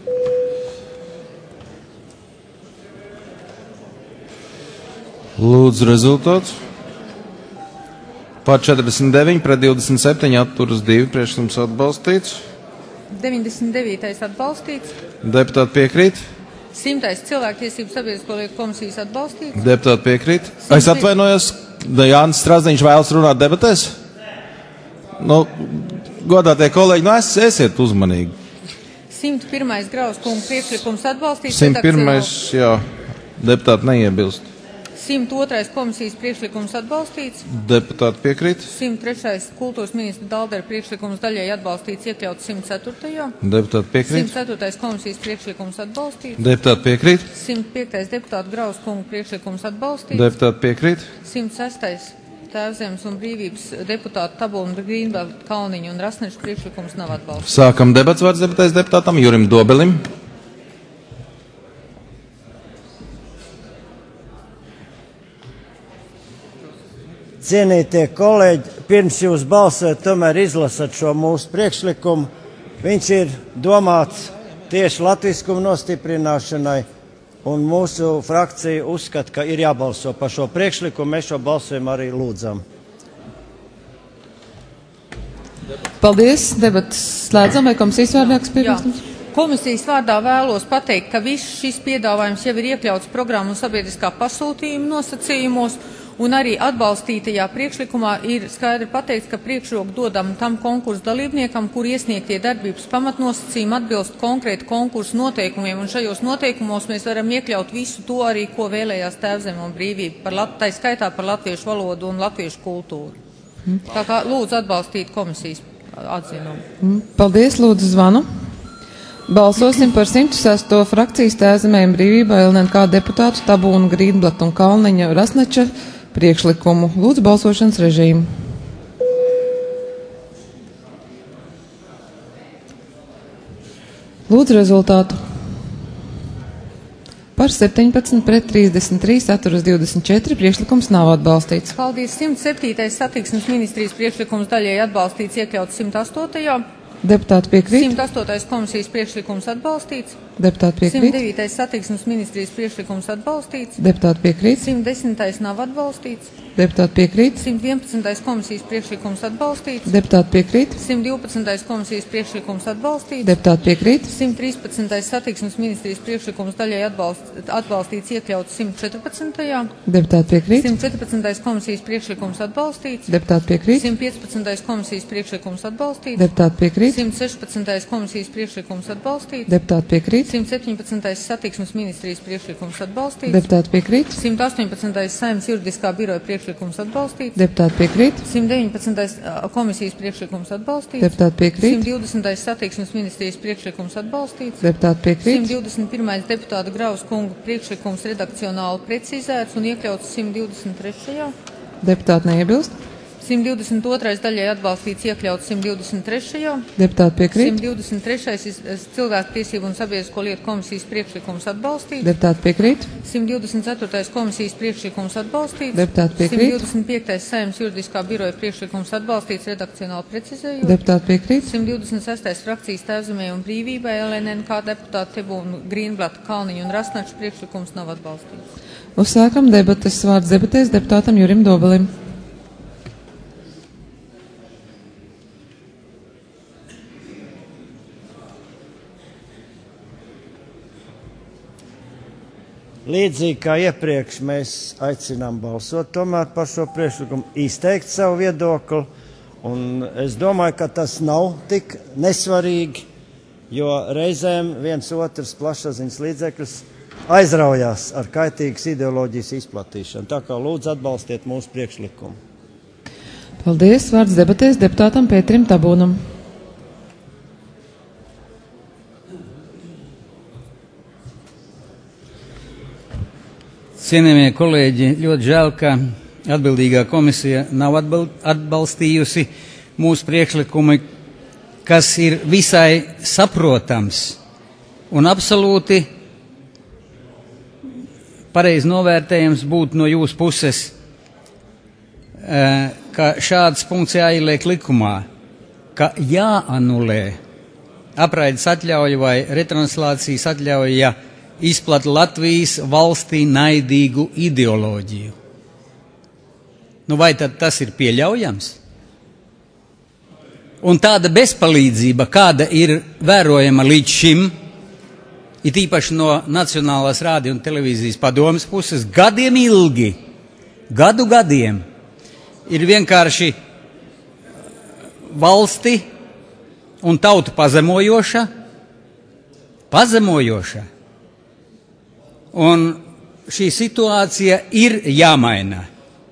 Speaker 1: Lūdzu, rezultāts. Par četrdesmit deviņi pret divdesmit septiņi atturas divi priekšlikums atbalstīts.
Speaker 9: deviņdesmit devītais atbalstīts.
Speaker 1: Deputāti piekrīt.
Speaker 9: simtais cilvēktiesību sabiedrisko lietu komisijas atbalstīts.
Speaker 1: Deputāti piekrīt. Es atvainojos, da Jānis Strasdiņš vēlas runāt debatēs. Nu, godātie kolēģi, nu es, esiet uzmanīgi.
Speaker 9: simt pirmais Graus kunga priekšlikums atbalstīts.
Speaker 1: simt pirmais, jā, deputāti neiebilst.
Speaker 9: simt otrais komisijas priekšlikums atbalstīts.
Speaker 1: Deputāti piekrīt.
Speaker 9: simt trešais kultūras ministra Daldera priekšlikums daļēji atbalstīts, iekļauts simt ceturtajā.
Speaker 1: Deputāti piekrīt.
Speaker 9: simt ceturtais komisijas priekšlikums atbalstīts.
Speaker 1: Deputāti piekrīt.
Speaker 9: simt piektais deputāta Graus kunga priekšlikums atbalstīts.
Speaker 1: Deputāti piekrīt.
Speaker 9: simt sestais Tēvzemes un brīvības deputāta Tabula Grīnbelta, Kalniņa un Rasneša priekšlikums nav atbalstīts.
Speaker 1: Sākam debats vārds debatēs deputātam Jurim Dobelim.
Speaker 15: Cienītie kolēģi, pirms jūs balsojat, tomēr izlasat šo mūsu priekšlikumu. Viņš ir domāts tieši latviskuma nostiprināšanai, un mūsu frakcija uzskata, ka ir jābalso par šo priekšlikumu. Mēs šo balsojumu arī lūdzam.
Speaker 21: Paldies. Debatas slēdzam, vai komisijas vārdāks piebilstums?
Speaker 9: Komisijas vārdā vēlos pateikt, ka viss šis piedāvājums jau ir iekļauts programmu un sabiedriskā pasūtījuma nosacījumos, un arī atbalstītajā priekšlikumā ir skaidri pateikts, ka priekšroku dodam tam konkursu dalībniekam, kur iesniegtie darbības pamatnosacījumi atbilst konkrēti konkursu noteikumiem, un šajos noteikumos mēs varam iekļaut visu to arī, ko vēlējās Tēvzeme un brīvība, par, tai skaitā par latviešu valodu un latviešu kultūru.
Speaker 21: Mm.
Speaker 9: Tā kā lūdzu atbalstīt komisijas atzinumu.
Speaker 21: Mm. Paldies, lūdzu zvanu. Balsosim par simt sesto frakcijas Tēvzemei un brīvībai L N K deputātu Tabūnu Grīnblatu un Kalniņa Rasneča priekšlikumu. Lūdzu balsošanas režīmu. Lūdzu rezultātu. Par septiņpadsmit pret trīsdesmit trīs atturas divdesmit četri priekšlikums nav atbalstīts.
Speaker 9: Paldies. simt septītais satiksmes ministrijas priekšlikums daļēji atbalstīts, iekļauts simt astotajā.
Speaker 21: Deputāti piekrīt.
Speaker 9: simt astotais komisijas priekšlikums atbalstīts.
Speaker 21: Deputāti piekrīt.
Speaker 9: simt devītais satiksmes ministrijas priekšlikums atbalstīts.
Speaker 21: Deputāti piekrīt.
Speaker 9: simt desmitais nav atbalstīts.
Speaker 21: Deputāti piekrīt.
Speaker 9: simt vienpadsmitais komisijas priekšlikums atbalstīts.
Speaker 21: Deputāti piekrīt.
Speaker 9: simt divpadsmitais komisijas priekšlikums atbalstīts.
Speaker 21: Deputāti piekrīt.
Speaker 9: simt trīspadsmitais satiksmes ministrijas priekšlikums daļai atbalst, atbalstīts iekļauts simt četrpadsmitajā.
Speaker 21: Deputāti piekrīt.
Speaker 9: simt četrpadsmitais komisijas priekšlikums atbalstīts.
Speaker 21: Deputāti piekrīt.
Speaker 9: simt piecpadsmitais komisijas priekšlikums atbalstīts.
Speaker 21: Deputāti piekrīt.
Speaker 9: simt sešpadsmitais komisijas priekšlikums atbalstīts.
Speaker 21: Deputāti piekrīt.
Speaker 9: simt septiņpadsmitais satiksmes ministrijas priekšlikums atbalstīts.
Speaker 21: Deputāti piekrīt.
Speaker 9: simt astoņpadsmitais Saeimas juridiskā biroja priekšlikums atbalstīts.
Speaker 21: Deputāti piekrīt.
Speaker 9: simt deviņpadsmitais komisijas priekšlikums atbalstīts.
Speaker 21: Deputāti piekrīt.
Speaker 9: simt divdesmitais satiksmes ministrijas priekšlikums atbalstīts.
Speaker 21: Deputāti piekrīt.
Speaker 9: simt divdesmit pirmais deputāta Graus kunga priekšlikums redakcionāli precizēts un iekļauts simt divdesmit trešajā.
Speaker 21: Deputāti neiebilst.
Speaker 9: simt divdesmit otrais daļai atbalstīts iekļauts simt divdesmit trešajā.
Speaker 21: Deputāti piekrīt.
Speaker 9: simt divdesmit trešais cilvēku tiesību un sabiedrisko lietu komisijas priekšlikums atbalstīts.
Speaker 21: Deputāti piekrīt.
Speaker 9: simt divdesmit ceturtais komisijas priekšlikums atbalstīts.
Speaker 21: Deputāti piekrīt.
Speaker 9: simt divdesmit piektais Saeimas juridiskā biroja priekšlikums atbalstīts redakcionāli precizējot.
Speaker 21: Deputāti piekrīt.
Speaker 9: simt divdesmit sestais frakcijas Tēvzemē un brīvībai L N N kā deputāti Tebūna, Grīnblata, Kalniņa un Rasnača priekšlikums nav atbalstīts.
Speaker 21: Uzsākam debates. Vārds debatēs deputātam Jurim Dobelim.
Speaker 15: Līdzīgi kā iepriekš mēs aicinām balsot tomēr par šo priekšlikumu, izteikt savu viedokli, un es domāju, ka tas nav tik nesvarīgi, jo reizēm viens otrs plašsaziņas līdzekļus aizraujās ar kaitīgas ideoloģijas izplatīšanu. Tā kā lūdzu atbalstiet mūsu priekšlikumu.
Speaker 21: Paldies. Vārds debatēs deputātam Pēterim Tabūnam.
Speaker 3: Cienījamie kolēģi, ļoti žēl, ka atbildīgā komisija nav atbalstījusi mūsu priekšlikumu, kas ir visai saprotams un absolūti pareizi novērtējams būtu no jūsu puses, ka šāds punkts jāieliek likumā, ka jāanulē apraides atļauja vai retranslācijas atļauja, ja izplata Latvijas valstī naidīgu ideoloģiju. Nu vai tad tas ir pieļaujams? Un tāda bezpalīdzība, kāda ir vērojama līdz šim, it īpaši no Nacionālās rādio un televīzijas padomes puses, gadiem ilgi, gadu gadiem, ir vienkārši valsti un tautu pazemojoša, pazemojoša. Un šī situācija ir jāmaina.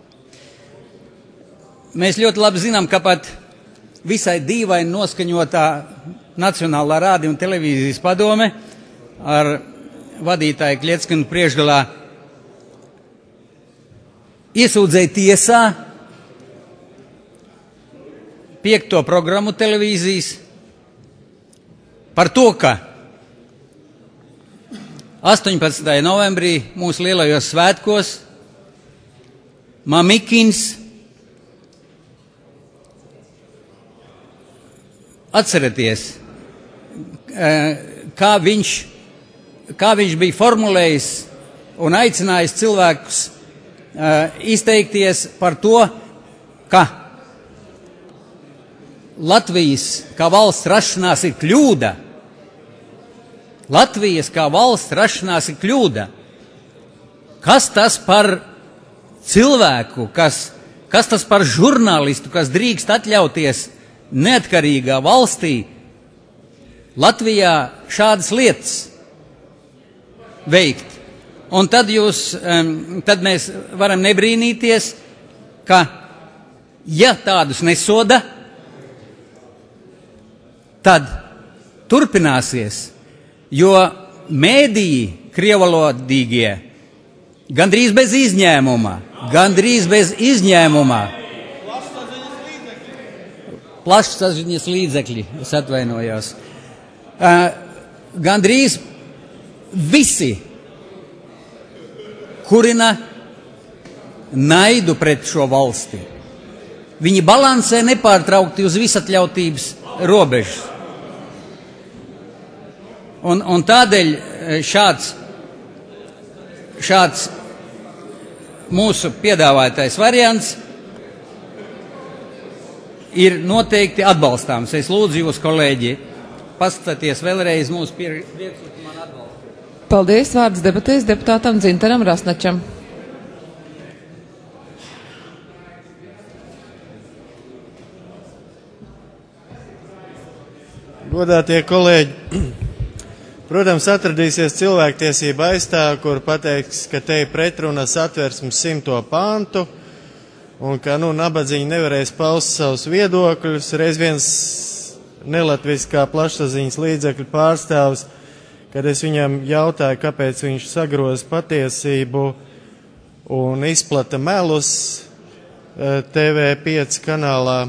Speaker 3: Mēs ļoti labi zinām, ka pat visai dīvaini noskaņotā Nacionālā rādio un televīzijas padome ar vadītāju Kļeckinu priekšgalā iesūdzēja tiesā piekto programmu televīzijas par to, ka astoņpadsmitajā novembrī mūsu lielajos svētkos Mamikins atcerieties, kā viņš, kā viņš bija formulējis un aicinājis cilvēkus izteikties par to, ka Latvijas kā valsts rašanās ir kļūda. Latvijas kā valsts rašanās ir kļūda. Kas tas par cilvēku, kas, kas tas par žurnālistu, kas drīkst atļauties neatkarīgā valstī Latvijā šādas lietas veikt? Un tad, jūs, tad mēs varam nebrīnīties, ka ja tādus nesoda, tad turpināsies, jo mēdīji krievalodīgie gandrīz bez izņēmuma, gandrīz bez izņēmuma, plašsaziņas līdzekļi, es atvainojos, uh, gandrīz visi kurina naidu pret šo valsti. Viņi balansē nepārtraukti uz visatļautības robežas. Un, un tādēļ šāds, šāds mūsu piedāvātais variants ir noteikti atbalstāms. Es lūdzu jūs, kolēģi, paskatāties vēlreiz mūsu priekšlikumā un atbalstu.
Speaker 21: Paldies, vārds debatēs deputātam Dzintaram Rasnačam.
Speaker 12: Godātie kolēģi, protams, atradīsies cilvēktiesība aizstāvi, kur pateiks, ka te ir pretruna Satversmes simto pāntu un ka, nu, nabadzīgi nevarēs paust savus viedokļus. Reiz viens nelatviskā plašsaziņas līdzekļu pārstāvs, kad es viņam jautāju, kāpēc viņš sagroza patiesību un izplata melus T V pieci kanālā,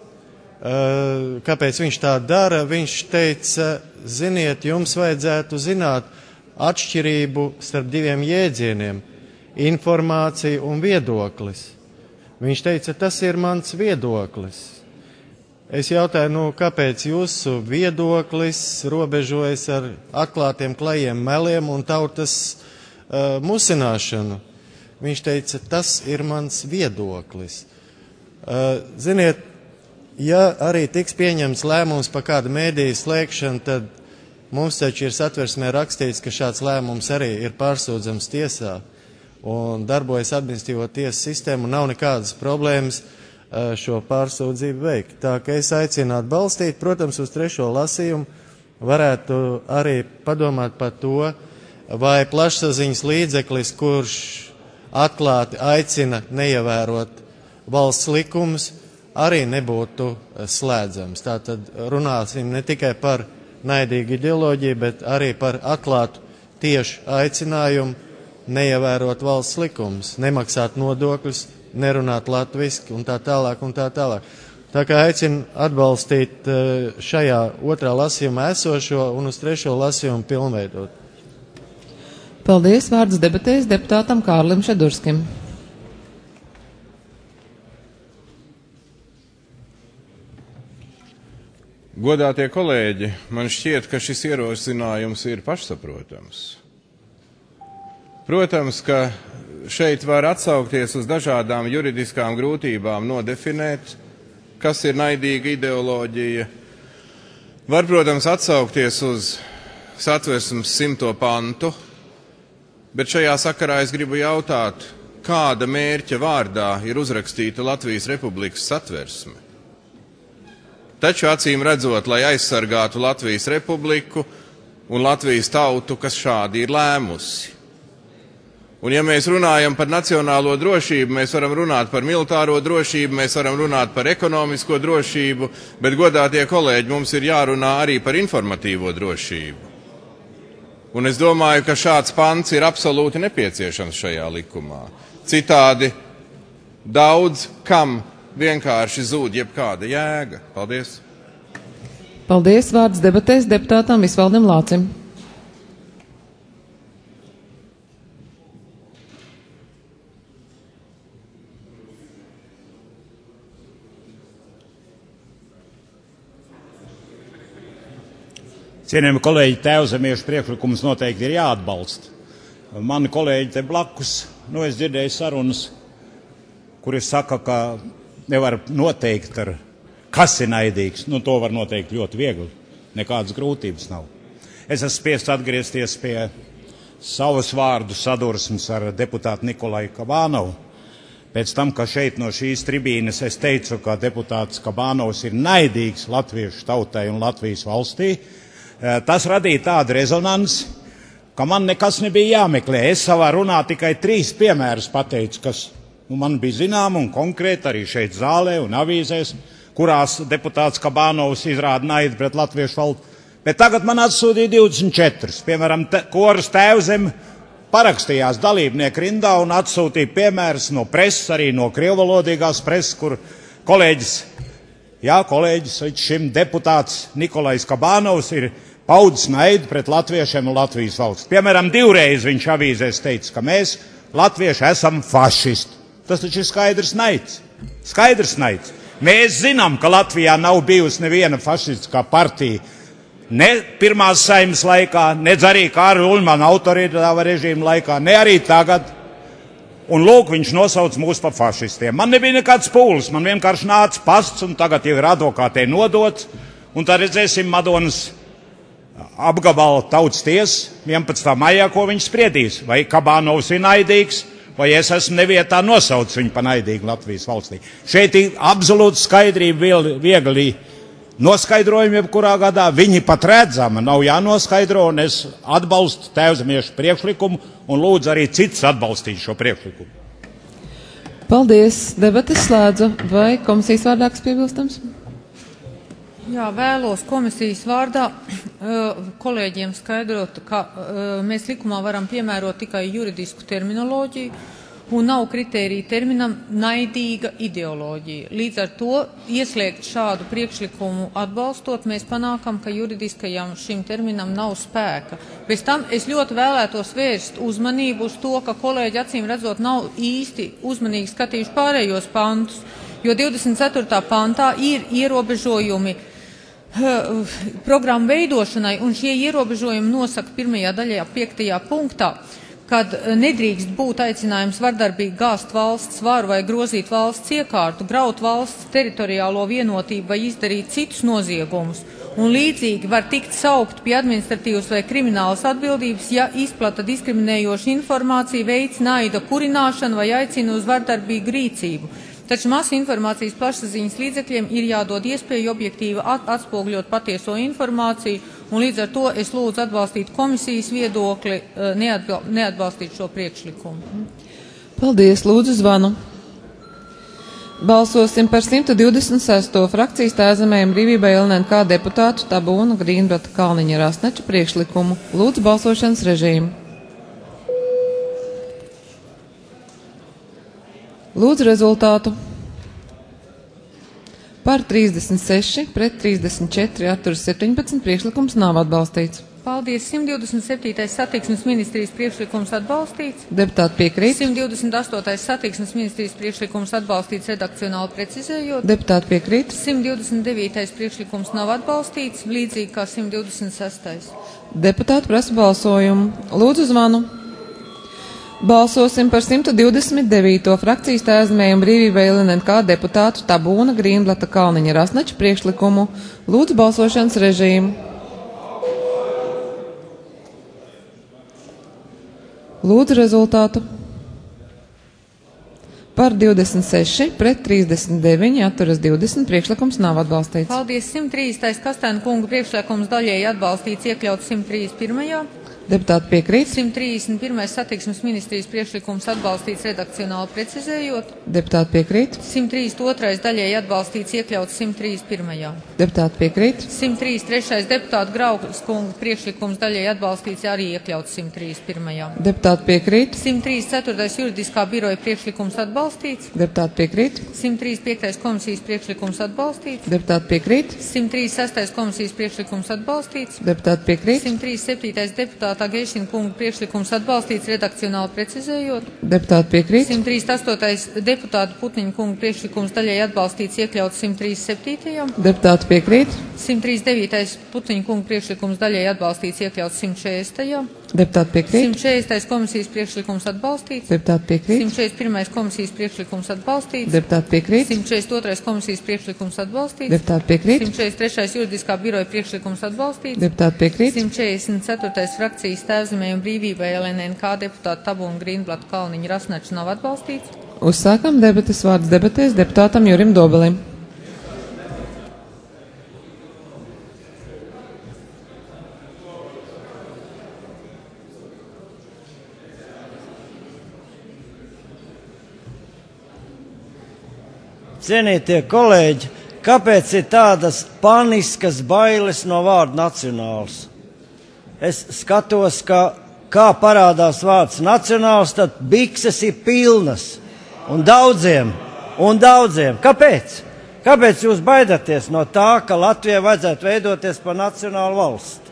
Speaker 12: kāpēc viņš tā dara, viņš teica, ziniet, jums vajadzētu zināt atšķirību starp diviem jēdzieniem - informācija un viedoklis. Viņš teica, tas ir mans viedoklis. Es jautāju, nu, kāpēc jūsu viedoklis robežojas ar atklātiem klajiem meliem un tautas uh, musināšanu? Viņš teica, tas ir mans viedoklis. Uh, ziniet, ja arī tiks pieņemts lēmums par kādu mēdīju slēgšanu, tad mums taču ir Satversmē rakstīts, ka šāds lēmums arī ir pārsūdzams tiesā un darbojas administratīvo tiesu sistēmu un nav nekādas problēmas šo pārsūdzību veikt. Tā ka es aicinu atbalstīt, protams, uz trešo lasījumu varētu arī padomāt par to, vai plašsaziņas līdzeklis, kurš atklāti aicina neievērot valsts likumus, arī nebūtu slēdzams. Tātad runāsim ne tikai par naidīgu ideoloģiju, bet arī par atklātu tiešu aicinājumu neievērot valsts likumus, nemaksāt nodokļus, nerunāt latviski un tā tālāk un tā tālāk. Tā kā aicinu atbalstīt šajā otrā lasījumā esošo un uz trešo lasījumu pilnveidot.
Speaker 21: Paldies, vārds debatēs deputātam Kārlim Šedurskim.
Speaker 13: Godātie kolēģi, man šķiet, ka šis ierosinājums ir pašsaprotams. Protams, ka šeit var atsaukties uz dažādām juridiskām grūtībām nodefinēt, kas ir naidīga ideoloģija. Var, protams, atsaukties uz Satversmes simto pantu, bet šajā sakarā es gribu jautāt, kāda mērķa vārdā ir uzrakstīta Latvijas Republikas satversme. Taču acīm redzot, lai aizsargātu Latvijas Republiku un Latvijas tautu, kas šādi ir lēmusi. Un ja mēs runājam par nacionālo drošību, mēs varam runāt par militāro drošību, mēs varam runāt par ekonomisko drošību, bet, godātie kolēģi, mums ir jārunā arī par informatīvo drošību. Un es domāju, ka šāds pants ir absolūti nepieciešams šajā likumā. Citādi daudz kam vienkārši zūd jebkāda jēga. Paldies!
Speaker 21: Paldies, vārds debatēs deputātam Visvaldam Lācim.
Speaker 14: Cienījami kolēģi, tēvzemiešu priekšlikums noteikti ir jāatbalsta. Mani kolēģi te blakus, nu es dzirdēju sarunas, kuri saka, ka nevar noteikt, ar, kas ir naidīgs. Nu, to var noteikt ļoti viegli. Nekādas grūtības nav. Es esmu spiests atgriezties pie savas vārdu sadursmes ar deputātu Nikolaju Kabānovu. Pēc tam, ka šeit no šīs tribīnes es teicu, ka deputāts Kabānovs ir naidīgs latviešu tautai un Latvijas valstī, tas radīja tādu rezonansi, ka man nekas nebija jāmeklē. Es savā runā tikai trīs piemērus pateicu, kas nu, man bija zinām un konkrēti arī šeit zālē un avīzēs, kurās deputāts Kabānovs izrāda naidu pret latviešu valodu. Bet tagad man atsūtīja divdesmit četras. Piemēram, te, koras Tēvzeme parakstījās dalībnieku rindā un atsūtīja piemērus no preses, arī no krievvalodīgās preses, kur kolēģis, jā, kolēģis, šim deputāts Nikolajs Kabānovs ir paudis naidu pret latviešiem un Latvijas valsts. Piemēram, divreiz viņš avīzēs teica, ka mēs, latvieši, esam fašisti. Tas taču ir skaidrs naids. Skaidrs naids. Mēs zinām, ka Latvijā nav bijusi neviena fašistiskā partija. Ne pirmās Saeimas laikā, ne arī Kārļa Ulmana autoritāra režīma laikā, ne arī tagad. Un lūk, viņš nosauc mūs par fašistiem. Man nebija nekāds pūlis, man vienkārši nāca pasts, un tagad jau ir advokātei nodots. Un tad redzēsim Madonas apgabala tautas tiesa vienpadsmitā maijā, ko viņš spriedīs. Vai Kabānovs ir naidīgs, vai es esmu nevietā nosaucis viņu par naidīgu Latvijas valstī. Šeit ir absolūti skaidrība, viegli noskaidrojumi, jebkurā gadā. Viņi pat redzama, nav jānoskaidro, un es atbalstu Tēvzemiešu priekšlikumu un lūdzu arī citus atbalstīt šo priekšlikumu.
Speaker 21: Paldies. Debates slēdzu. Vai komisijas vārdā kas piebilstams?
Speaker 9: Jā, vēlos komisijas vārdā kolēģiem skaidrot, ka mēs likumā varam piemērot tikai juridisku terminoloģiju un nav kritērija terminam naidīga ideoloģija. Līdz ar to ieslēgt šādu priekšlikumu atbalstot, mēs panākam, ka juridiskajam šim terminam nav spēka. Bez tam es ļoti vēlētos vērst uzmanību uz to, ka kolēģi acīm redzot nav īsti uzmanīgi skatījuši pārējos pantus, jo divdesmit ceturtajā pantā ir ierobežojumi programmu veidošanai, un šie ierobežojumi nosaka pirmajā daļā, piektajā punktā, kad nedrīkst būt aicinājums vardarbīgi gāzt valsts varu vai grozīt valsts iekārtu, graut valsts teritoriālo vienotību vai izdarīt citus noziegumus. Un līdzīgi var tikt saukt pie administratīvas vai kriminālas atbildības, ja izplata diskriminējošu informāciju, veic naida kurināšanu vai aicina uz vardarbīgu rīcību. Taču masu informācijas plašsaziņas līdzekļiem ir jādod iespēju objektīvi atspogļot patieso informāciju, un līdz ar to es lūdzu atbalstīt komisijas viedokli, neatbalstīt šo priekšlikumu.
Speaker 21: Paldies, lūdzu zvanu. Balsosim par simt divdesmit sesto frakcijas Tēvzemēm brīvībai L N K deputātu Tabūna Grīnbrata Kalniņa Rasneča priekšlikumu. Lūdzu balsošanas režīmu. Lūdzu rezultātu. Par trīsdesmit seši, pret trīsdesmit četri, atturas septiņpadsmit, priekšlikums nav atbalstīts.
Speaker 9: Paldies. simt divdesmit septītais satiksmes ministrijas priekšlikums atbalstīts.
Speaker 21: Deputāti piekrīt.
Speaker 9: simt divdesmit astotais satiksmes ministrijas priekšlikums atbalstīts redakcionāli precizējot.
Speaker 21: Deputāti piekrīt.
Speaker 9: simt divdesmit devītais priekšlikums nav atbalstīts, līdzīgi kā simt divdesmit sestais.
Speaker 21: Deputāti prasa balsojumu. Lūdzu zvanu. Balsosim par simt divdesmit devīto frakcijas Tēvzemēm brīvībai L N K deputātu Tabūna Grīnblata Kalniņa Rasneča priekšlikumu. Lūdzu balsošanas režīmu. Lūdzu rezultātu. Par divdesmit seši, pret trīsdesmit deviņi, atturas divdesmit, priekšlikums nav atbalstīts.
Speaker 9: Paldies. simt trīsdesmitais Kastēna kunga priekšlikums daļēji atbalstīts, iekļauts simt trīsdesmit pirmajā.
Speaker 21: Deputāti piekrīt.
Speaker 9: simt trīsdesmit pirmais satiksmes ministrijas priekšlikums atbalstīts redakcionāli precizējot.
Speaker 21: Deputāti piekrīt.
Speaker 9: simt trīsdesmit otrais daļēji atbalstīts, iekļauts simt trīsdesmit pirmajā.
Speaker 21: Deputāti piekrīt.
Speaker 9: simt trīsdesmit trešais deputāta Graukas kunga priekšlikums daļēji atbalstīts, arī iekļauts simt trīsdesmit pirmajā.
Speaker 21: Deputāti piekrīt.
Speaker 9: simt trīsdesmit ceturtais juridiskā biroja priekšlikums atbalstīts.
Speaker 21: Deputāti piekrīt.
Speaker 9: simt trīsdesmit piektais komisijas priekšlikums atbalstīts.
Speaker 21: Deputāti piekrīt.
Speaker 9: simt trīsdesmit sestais komisijas priekšlikums atbalstīts.
Speaker 21: Deputāti piekrīt.
Speaker 9: simt trīsdesmit septītais deputāta Geišina kunga priekšlikums atbalstīts, redakcionāli precizējot.
Speaker 21: Deputāti piekrīt.
Speaker 9: simt trīsdesmit astotais deputāta Putniņa kunga priekšlikums daļēji atbalstīts, iekļauts simt trīsdesmit septītajā.
Speaker 21: Deputāti piekrīt.
Speaker 9: simt trīsdesmit devītais Putniņa kunga priekšlikums daļēji atbalstīts, iekļauts simt četrdesmitajā.
Speaker 21: Deputāti piekrīt.
Speaker 9: simt četrdesmitais komisijas priekšlikums atbalstīts.
Speaker 21: Deputāti piekrīt.
Speaker 9: simt četrdesmit pirmais komisijas priekšlikums atbalstīts.
Speaker 21: Deputāti piekrīt.
Speaker 9: simt četrdesmit otrais komisijas priekšlikums atbalstīts.
Speaker 21: Deputāti piekrīt.
Speaker 9: simt četrdesmit trešais juridiskā biroja priekšlikums atbalstīts.
Speaker 21: Deputāti piekrīt.
Speaker 9: simt četrdesmit ceturtais frakcijas Tēvzemēm brīvībai L N K deputāta Tabūna Grīnblata Kalniņa Rasneča nav atbalstīts.
Speaker 21: Uzsākam debates, vārds debatēs deputātam Jurim Dobelim.
Speaker 15: Cienītie kolēģi, kāpēc ir tādas paniskas bailes no vārda nacionāls? Es skatos, ka kā parādās vārds nacionāls, tad bikses ir pilnas. Un daudziem, un daudziem. Kāpēc? Kāpēc jūs baidaties no tā, ka Latvijai vajadzētu veidoties par nacionālu valsti?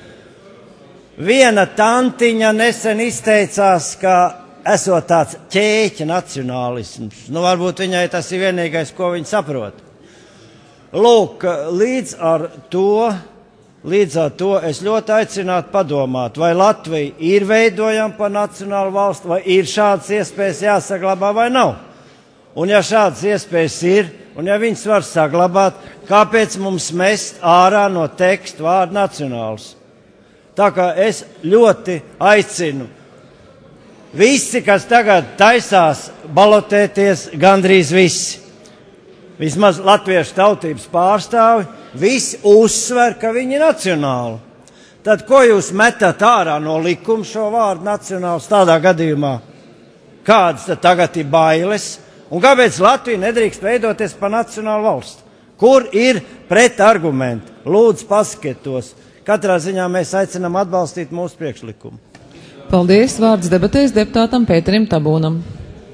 Speaker 15: Viena tantiņa nesen izteicās, ka esot tāds ķēķa nacionālisms. Nu, varbūt viņai tas ir vienīgais, ko viņa saprot. Lūk, līdz ar to Līdz ar to es ļoti aicinātu padomāt, vai Latvija ir veidojama par nacionālu valstu, vai ir šādas iespējas jāsaglabā vai nav. Un ja šādas iespējas ir, un ja viņas var saglabāt, kāpēc mums mest ārā no teksta vārdu nacionāls? Tā kā es ļoti aicinu visi, kas tagad taisās balotēties, gandrīz visi, vismaz latviešu tautības pārstāvi, visi uzsver, ka viņi ir nacionāli. Tad ko jūs metat ārā no likuma šo vārdu nacionāls tādā gadījumā? Kādas tad tagad ir bailes? Un kāpēc Latvija nedrīkst veidoties par nacionālu valstu? Kur ir pretargumenti? Lūdzu, pasakiet tos. Katrā ziņā mēs aicinām atbalstīt mūsu priekšlikumu.
Speaker 21: Paldies. Vārds debatēs deputātam Pēterim Tabūnam.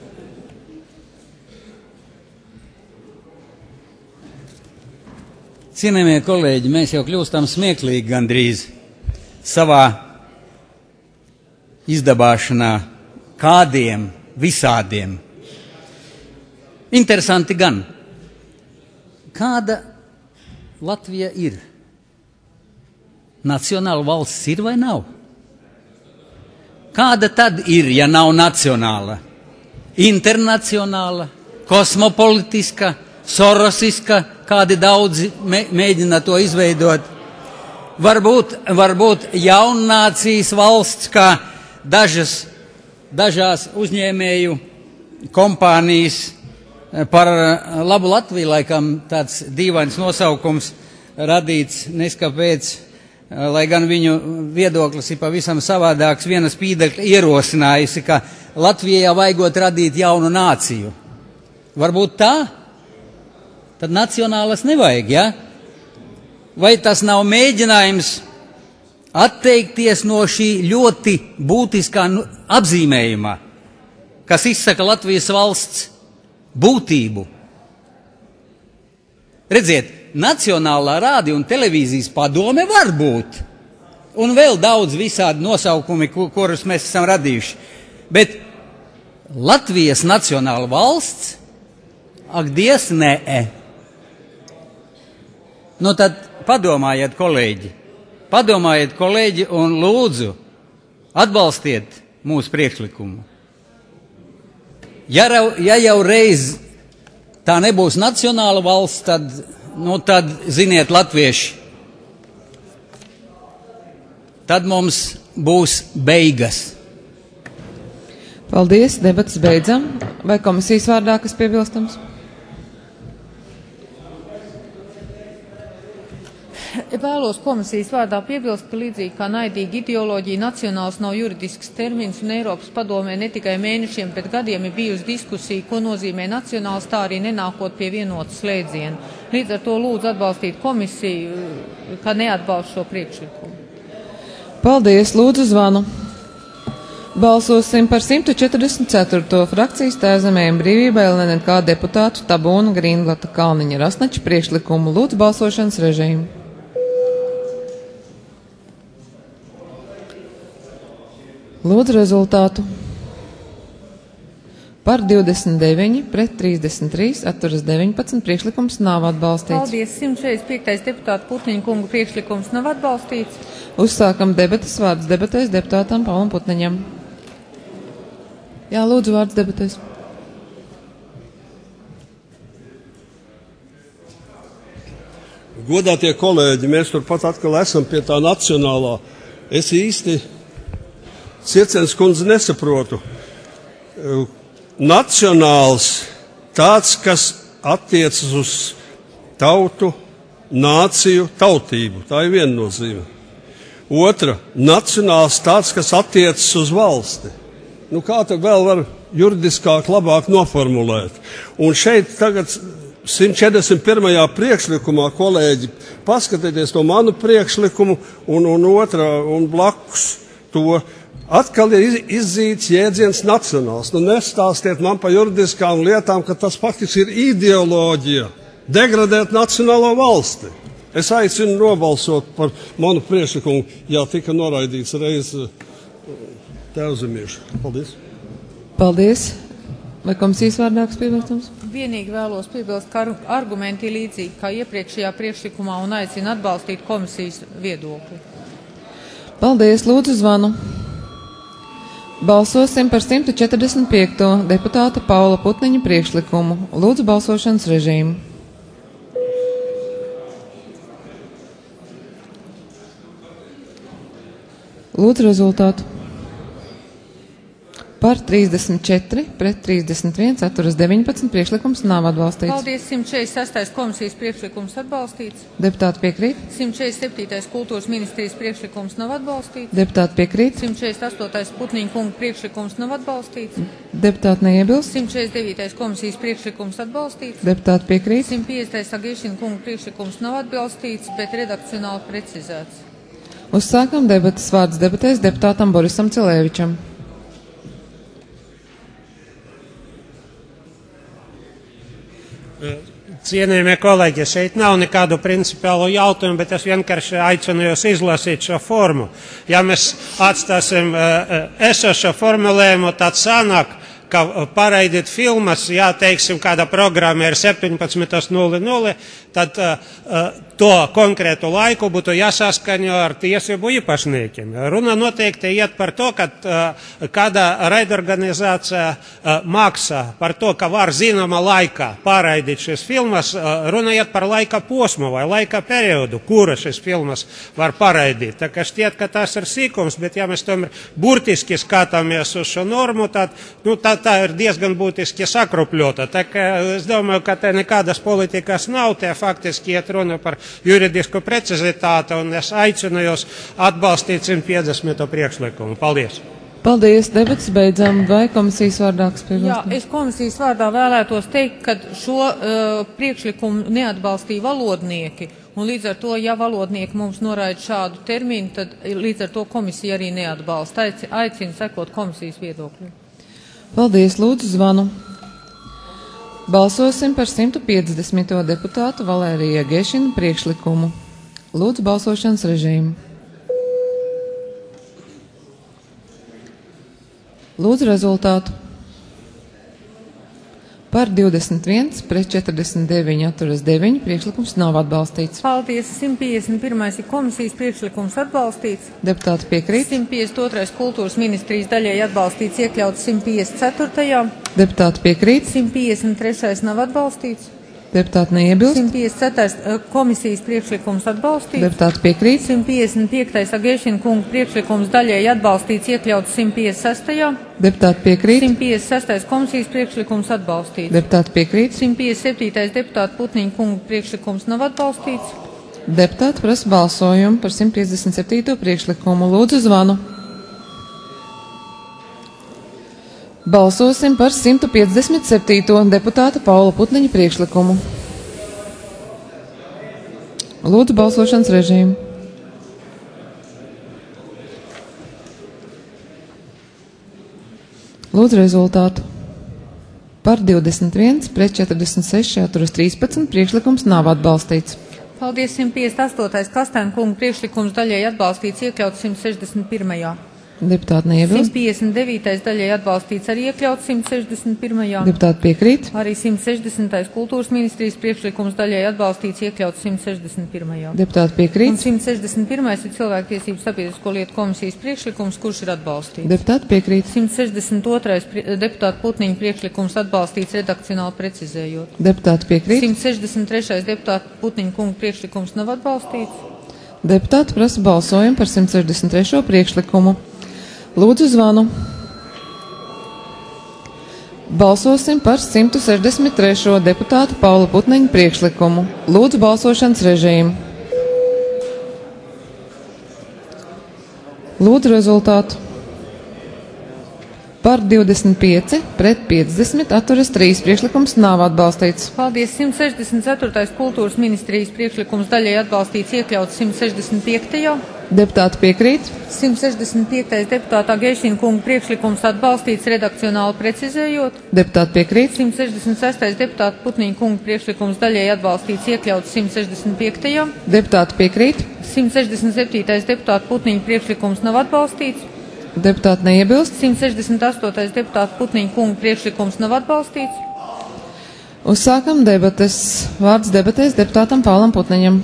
Speaker 3: Cienījamie kolēģi, mēs jau kļūstam smieklīgi gandrīz savā izdabāšanā kādiem, visādiem. Interesanti gan, kāda Latvija ir? Nacionāla valsts ir vai nav? Kāda tad ir, ja nav nacionāla? Internacionāla, kosmopolitiska, sorosiska, kādi daudzi mē, mēģina to izveidot. Varbūt, varbūt jaunnācijas valsts, kā dažas, dažās uzņēmēju kompānijas par labu Latviju, laikam tāds dīvains nosaukums radīts neskapēc, lai gan viņu viedoklis ir pavisam savādāks. Viena spīdekļa ierosinājusi, ka Latvijā vajagot radīt jaunu nāciju. Varbūt tā? Tad nacionālas nevajag, ja? Vai tas nav mēģinājums atteikties no šī ļoti būtiskā apzīmējuma, kas izsaka Latvijas valsts būtību? Redziet, Nacionālā rādio un televīzijas padome var būt, un vēl daudz visādi nosaukumi, kurus mēs esam radījuši. Bet Latvijas nacionāla valsts, ak, Dievs, nē. Nu tad padomājiet, kolēģi, padomājiet, kolēģi, un lūdzu atbalstiet mūsu priekšlikumu. Ja, ja jau reiz tā nebūs nacionāla valsts, tad, nu tad, ziniet, latvieši, tad mums būs beigas.
Speaker 21: Paldies, debatas beidzam. Vai komisijas vārdā kas piebilstams?
Speaker 9: Vēlos komisijas vārdā piebilst, ka līdzīgi kā naidīga ideoloģija, nacionāls nav juridisks termins, un Eiropas padomē ne tikai mēnešiem, bet gadiem ir bijusi diskusija, ko nozīmē nacionāls, tā arī nenākot pie vienotu slēdzienu. Līdz ar to lūdzu atbalstīt komisiju, ka neatbalst šo priekšlikumu.
Speaker 21: Paldies, lūdzu zvanu. Balsosim par simt četrdesmit ceturto frakcijas Tēvzemēm brīvībai L N K deputātu Tabūnu Grīnblata Kalniņa Rasnača priekšlikumu. Lūdzu balsošanas režīmu. Lūdzu rezultātu. Par divdesmit deviņi pret trīsdesmit trīs atturas deviņpadsmit priekšlikums nav atbalstīts.
Speaker 9: Paldies, simt četrdesmit piektais deputāta Putniņa kunga priekšlikums nav atbalstīts.
Speaker 21: Uzsākam debatas, vārds debatēs deputātam Paulam Putniņam. Jā, lūdzu, vārds debatēs.
Speaker 18: Godātie kolēģi, mēs turpat atkal esam pie tā nacionālā. Es īsti Ciecens kundze nesaprotu. Nacionāls tāds, kas attiecas uz tautu, nāciju, tautību. Tā ir viena nozīme. Otra, nacionāls tāds, kas attiecas uz valsti. Nu, kā tad vēl var juridiskāk labāk noformulēt? Un šeit tagad simt četrdesmit pirmajā priekšlikumā, kolēģi, paskatieties to manu priekšlikumu un, un otrā un blakus to. Atkal ir izzīts jēdziens nacionāls. Nu, nestāstiet man par juridiskām lietām, ka tas faktiski ir ideoloģija. Degradēt nacionālo valsti. Es aicinu nobalsot par manu priekšlikumu, ja tika noraidīts reiz Tēvzemiešu. Paldies.
Speaker 21: Paldies. Vai komisijas vārdā kas piebilstams?
Speaker 9: Vienīgi vēlos piebilst, ka argumenti ir līdzīgi kā iepriekšējā priekšlikumā un aicina atbalstīt komisijas viedokli.
Speaker 21: Paldies, lūdzu zvanu. Balsosim par simt četrdesmit piekto deputāta Paula Putniņa priekšlikumu. Lūdzu balsošanas režīmu. Lūdzu rezultātu. Par trīsdesmit četri, pret trīsdesmit viens, atturas deviņpadsmit, priekšlikums nav atbalstīts.
Speaker 9: Paldies, simt četrdesmit sestais komisijas priekšlikums atbalstīts.
Speaker 21: Deputāti piekrīt.
Speaker 9: simt četrdesmit septītais kultūras ministrijas priekšlikums nav atbalstīts.
Speaker 21: Deputāti piekrīt.
Speaker 9: simt četrdesmit astotais Putniņa kunga priekšlikums nav atbalstīts.
Speaker 21: Deputāti neiebilst.
Speaker 9: simt četrdesmit devītais komisijas priekšlikums atbalstīts.
Speaker 21: Deputāti piekrīt.
Speaker 9: simt piecdesmitais Agešina kunga priekšlikums nav atbalstīts, bet redakcionāli precizēts.
Speaker 21: Uzsākam debatas, vārds debatēs deputātam Borisam Cilēvičam.
Speaker 17: Cienījamie kolēģi, šeit nav nekādu principiālu jautājumu, bet es vienkārši aicinu jūs izlasīt šo formu. Ja mēs atstāsim uh, esošo formulējumu, tad sanāk, ka paraidīt filmas, ja, teiksim, kāda programma ir septiņpadsmit nulle nulle, tad uh, uh, to konkrētu laiku būtu jāsaskaņo ar tiesību īpašniekiem. Runa noteikti iet par to, ka uh, kāda raidorganizācija uh, maksā par to, ka var zināma laikā pārraidīt šīs filmas, uh, runa iet par laika posmu vai laika periodu, kura šīs filmas var pārraidīt. Tā kā šķiet, ka tas ir sīkums, bet ja mēs tomēr burtiski skatāmies uz šo normu, tad nu, tā, tā ir diezgan būtiski sakrupļota. Tā kā es domāju, ka te nekādas politikas nav, te faktiski iet runa par juridisku precizitāti, un es aicinu jūs atbalstīt simt piecdesmito priekšlikumu. Paldies!
Speaker 21: Paldies, debats beidzam. Vai komisijas vārdā kas piebilst?
Speaker 9: Jā, es komisijas vārdā vēlētos teikt, ka šo uh, priekšlikumu neatbalstīja valodnieki, un līdz ar to, ja valodnieki mums noraida šādu terminu, tad līdz ar to komisija arī neatbalsta. Aicinu sekot komisijas viedokļu.
Speaker 21: Paldies, lūdzu zvanu. Balsosim par simt piecdesmito deputātu Valērija Gešina priekšlikumu. Lūdzu balsošanas režīmu. Lūdzu rezultātu. Par divdesmit viens, pret četrdesmit deviņi, atturas deviņi, priekšlikums nav atbalstīts.
Speaker 9: Paldies, simt piecdesmit pirmais ir komisijas priekšlikums atbalstīts.
Speaker 21: Deputāti piekrīt.
Speaker 9: simt piecdesmit otrais kultūras ministrijas daļai atbalstīts, iekļauts simt piecdesmit ceturtajā.
Speaker 21: Deputāti piekrīt.
Speaker 9: simt piecdesmit trešais nav atbalstīts.
Speaker 21: Deputāti neiebilst.
Speaker 9: simt piecdesmit ceturtais komisijas priekšlikums atbalstīts.
Speaker 21: Deputāti piekrīt.
Speaker 9: simt piecdesmit piektais Agešina kunga priekšlikums daļai atbalstīts, iekļauts simt piecdesmit sestajā.
Speaker 21: Deputāti piekrīt.
Speaker 9: simt piecdesmit sestais komisijas priekšlikums atbalstīts.
Speaker 21: Deputāti piekrīt.
Speaker 9: simt piecdesmit septītais deputāta Putniņa kunga priekšlikums nav atbalstīts.
Speaker 21: Deputāti prasa balsojumu par simt piecdesmit septīto priekšlikumu. Lūdzu zvanu. Balsosim par simt piecdesmit septīto deputāta Paula Putniņa priekšlikumu. Lūdzu balsošanas režīmu. Lūdzu rezultātu. Par divdesmit viens, pret četrdesmit seši, atturas trīspadsmit, priekšlikums nav atbalstīts.
Speaker 9: Paldies, simt piecdesmit astotais Kastēna kunga priekšlikums daļai atbalstīts, iekļauts simt sešdesmit pirmajā.
Speaker 21: Deputāti neiebilst.
Speaker 9: simt piecdesmit devītais daļai atbalstīts, arī iekļauts simt sešdesmit pirmajā.
Speaker 21: Deputāti piekrīt.
Speaker 9: Arī simt sešdesmitais kultūras ministrijas priekšlikums daļai atbalstīts, iekļauts simt sešdesmit pirmajā.
Speaker 21: Deputāti piekrīt.
Speaker 9: Un simt sešdesmit pirmais ir cilvēktiesību sabiedrisko lietu komisijas priekšlikums, kurš ir atbalstīts.
Speaker 21: Deputāti piekrīt.
Speaker 9: simt sešdesmit otrais deputāta Putniņa priekšlikums atbalstīts, redakcionāli precizējot.
Speaker 21: Deputāti piekrīt.
Speaker 9: simt sešdesmit trešais deputāta Putniņa kunga priekšlikums nav atbalstīts.
Speaker 21: Deputāti prasa balsojumu par simt sešdesmit trešo priekšlikumu. Lūdzu zvanu. Balsosim par simt sešdesmit trešo deputāta Paula Putniņa priekšlikumu. Lūdzu balsošanas režīmu. Lūdzu rezultātu. Par divdesmit pieci, pret piecdesmit, atturas trīs, priekšlikums nav atbalstīts.
Speaker 9: Paldies, simt sešdesmit ceturtais kultūras ministrijas priekšlikums daļai atbalstīts, iekļauts simt sešdesmit piektajā.
Speaker 21: Deputāti piekrīt.
Speaker 9: simt sešdesmit piektais deputātā Gešina kunga priekšlikums atbalstīts, redakcionāli precizējot.
Speaker 21: Deputāti piekrīt.
Speaker 9: simt sešdesmit sestais deputāta Putniņa kunga priekšlikums daļai atbalstīts, iekļauts simt sešdesmit piektajā.
Speaker 21: Deputāti piekrīt.
Speaker 9: simt sešdesmit septītais deputāta Putniņa priekšlikums nav atbalstīts.
Speaker 21: Deputāti neiebilst.
Speaker 9: simt sešdesmit astotais deputāta Putniņa kunga priekšlikums nav atbalstīts.
Speaker 21: Uzsākam debates. Vārds debatēs deputātam Pālam Putniņam.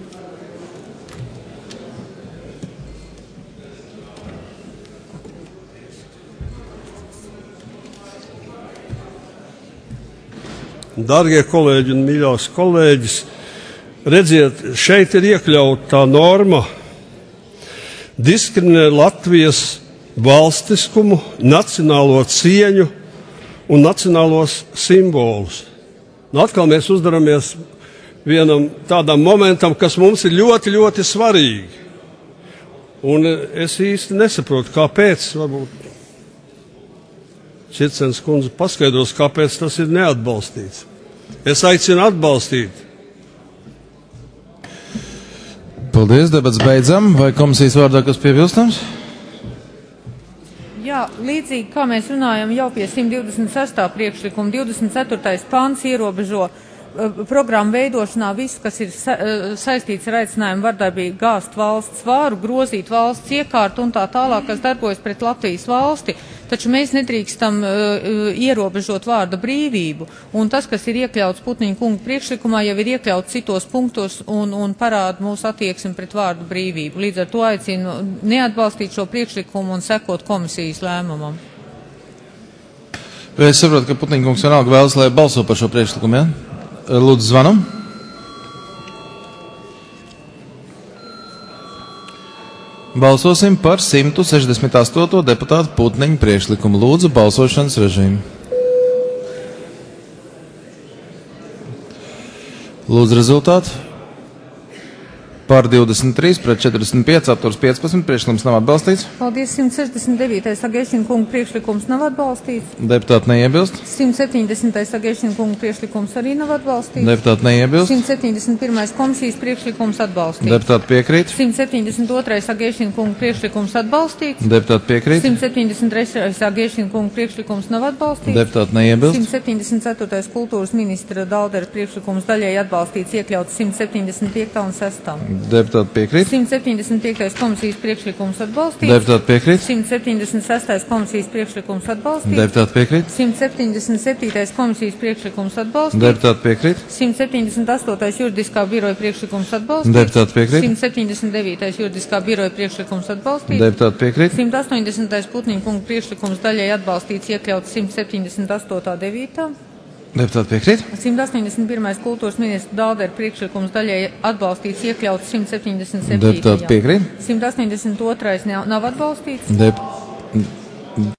Speaker 18: Darbie kolēģi un mīļās kolēģis, redziet, šeit ir iekļauta tā norma diskriminē Latvijas valstiskumu, nacionālo cieņu un nacionālos simbolus. Un atkal mēs uzdaramies vienam tādam momentam, kas mums ir ļoti, ļoti svarīgi. Un es īsti nesaprotu, kāpēc, varbūt Čicens kundze paskaidros, kāpēc tas ir neatbalstīts. Es aicinu atbalstīt.
Speaker 1: Paldies, debats beidzam. Vai komisijas vārdā kas piebilstams?
Speaker 9: Jā, līdzīgi kā mēs runājam jau pie simt divdesmit sestā priekšlikuma, divdesmit ceturtais pants ierobežo uh, programmu veidošanā viss, kas ir sa uh, saistīts ar aicinājumu vardarbīgi gāzt valsts vāru, grozīt valsts iekārtu un tā tālāk, kas darbojas pret Latvijas valsti. Taču mēs nedrīkstam uh, ierobežot vārda brīvību, un tas, kas ir iekļauts Putniņa kunga priekšlikumā, jau ir iekļauts citos punktos un, un parāda mūsu attieksmi pret vārdu brīvību. Līdz ar to aicinu neatbalstīt šo priekšlikumu un sekot komisijas lēmumam.
Speaker 1: Es saprotu, ka Putniņa kungs vienalga vēlas, lai balso par šo priekšlikumu, ja? Lūdzu, zvanam. Balsosim par simt sešdesmit astoto deputātu Putniņa priekšlikumu. Lūdzu, balsošanas režīmu. Lūdzu, rezultātu. Par divdesmit trīs pret četrdesmit pieci, atturs piecpadsmit, priekšlikums nav atbalstīts.
Speaker 9: Paldies, simt sešdesmit devītais Agēšina kunga priekšlikums nav atbalstīts.
Speaker 1: Deputāti neiebilst.
Speaker 9: simt septiņdesmitais Agēšina kunga priekšlikums arī nav atbalstīts.
Speaker 1: Deputāti neiebilst.
Speaker 9: simt septiņdesmit pirmais komisijas priekšlikums atbalstīts.
Speaker 1: Deputāti piekrīt.
Speaker 9: simt septiņdesmit otrais Agēšina kunga priekšlikums atbalstīts.
Speaker 1: Deputāti piekrīt.
Speaker 9: simt septiņdesmit trešais Agēšina kunga priekšlikums nav atbalstīts.
Speaker 1: Deputāti neiebilst.
Speaker 9: simt septiņdesmit ceturtais kultūras ministra Daldera priekšlikums daļēji atbalstīts, iekļauts simt septiņdesmit piektajā un sestajā.
Speaker 1: Deputāti piekrīt.
Speaker 9: simt septiņdesmit piektais komisijas priekšlikums atbalstīts.
Speaker 1: Deputāti piekrīt.
Speaker 9: simt septiņdesmit sestais komisijas priekšlikums atbalstīts.
Speaker 1: Deputāti piekrīt.
Speaker 9: simt septiņdesmit septītais komisijas priekšlikums atbalstīts.
Speaker 1: Deputāti piekrīt.
Speaker 9: simt septiņdesmit astotais juridiskā biroja priekšlikums atbalstīts.
Speaker 1: Deputāti piekrīt.
Speaker 9: simt septiņdesmit devītais juridiskā biroja priekšlikums atbalstīts.
Speaker 1: Deputāti piekrīt.
Speaker 9: simt astoņdesmitais Putniņa kunga priekšlikums daļēji atbalstīts, iekļauts simt septiņdesmit astotā devītā.
Speaker 1: Deputāti piekrīt.
Speaker 9: simt astoņdesmit pirmais kultūras ministra Daldera priekšlikums daļēji atbalstīts, iekļauts simt septiņdesmit septītajā.
Speaker 1: Deputāti piekrīt.
Speaker 9: simt astoņdesmit otrais nav atbalstīts.
Speaker 1: Dep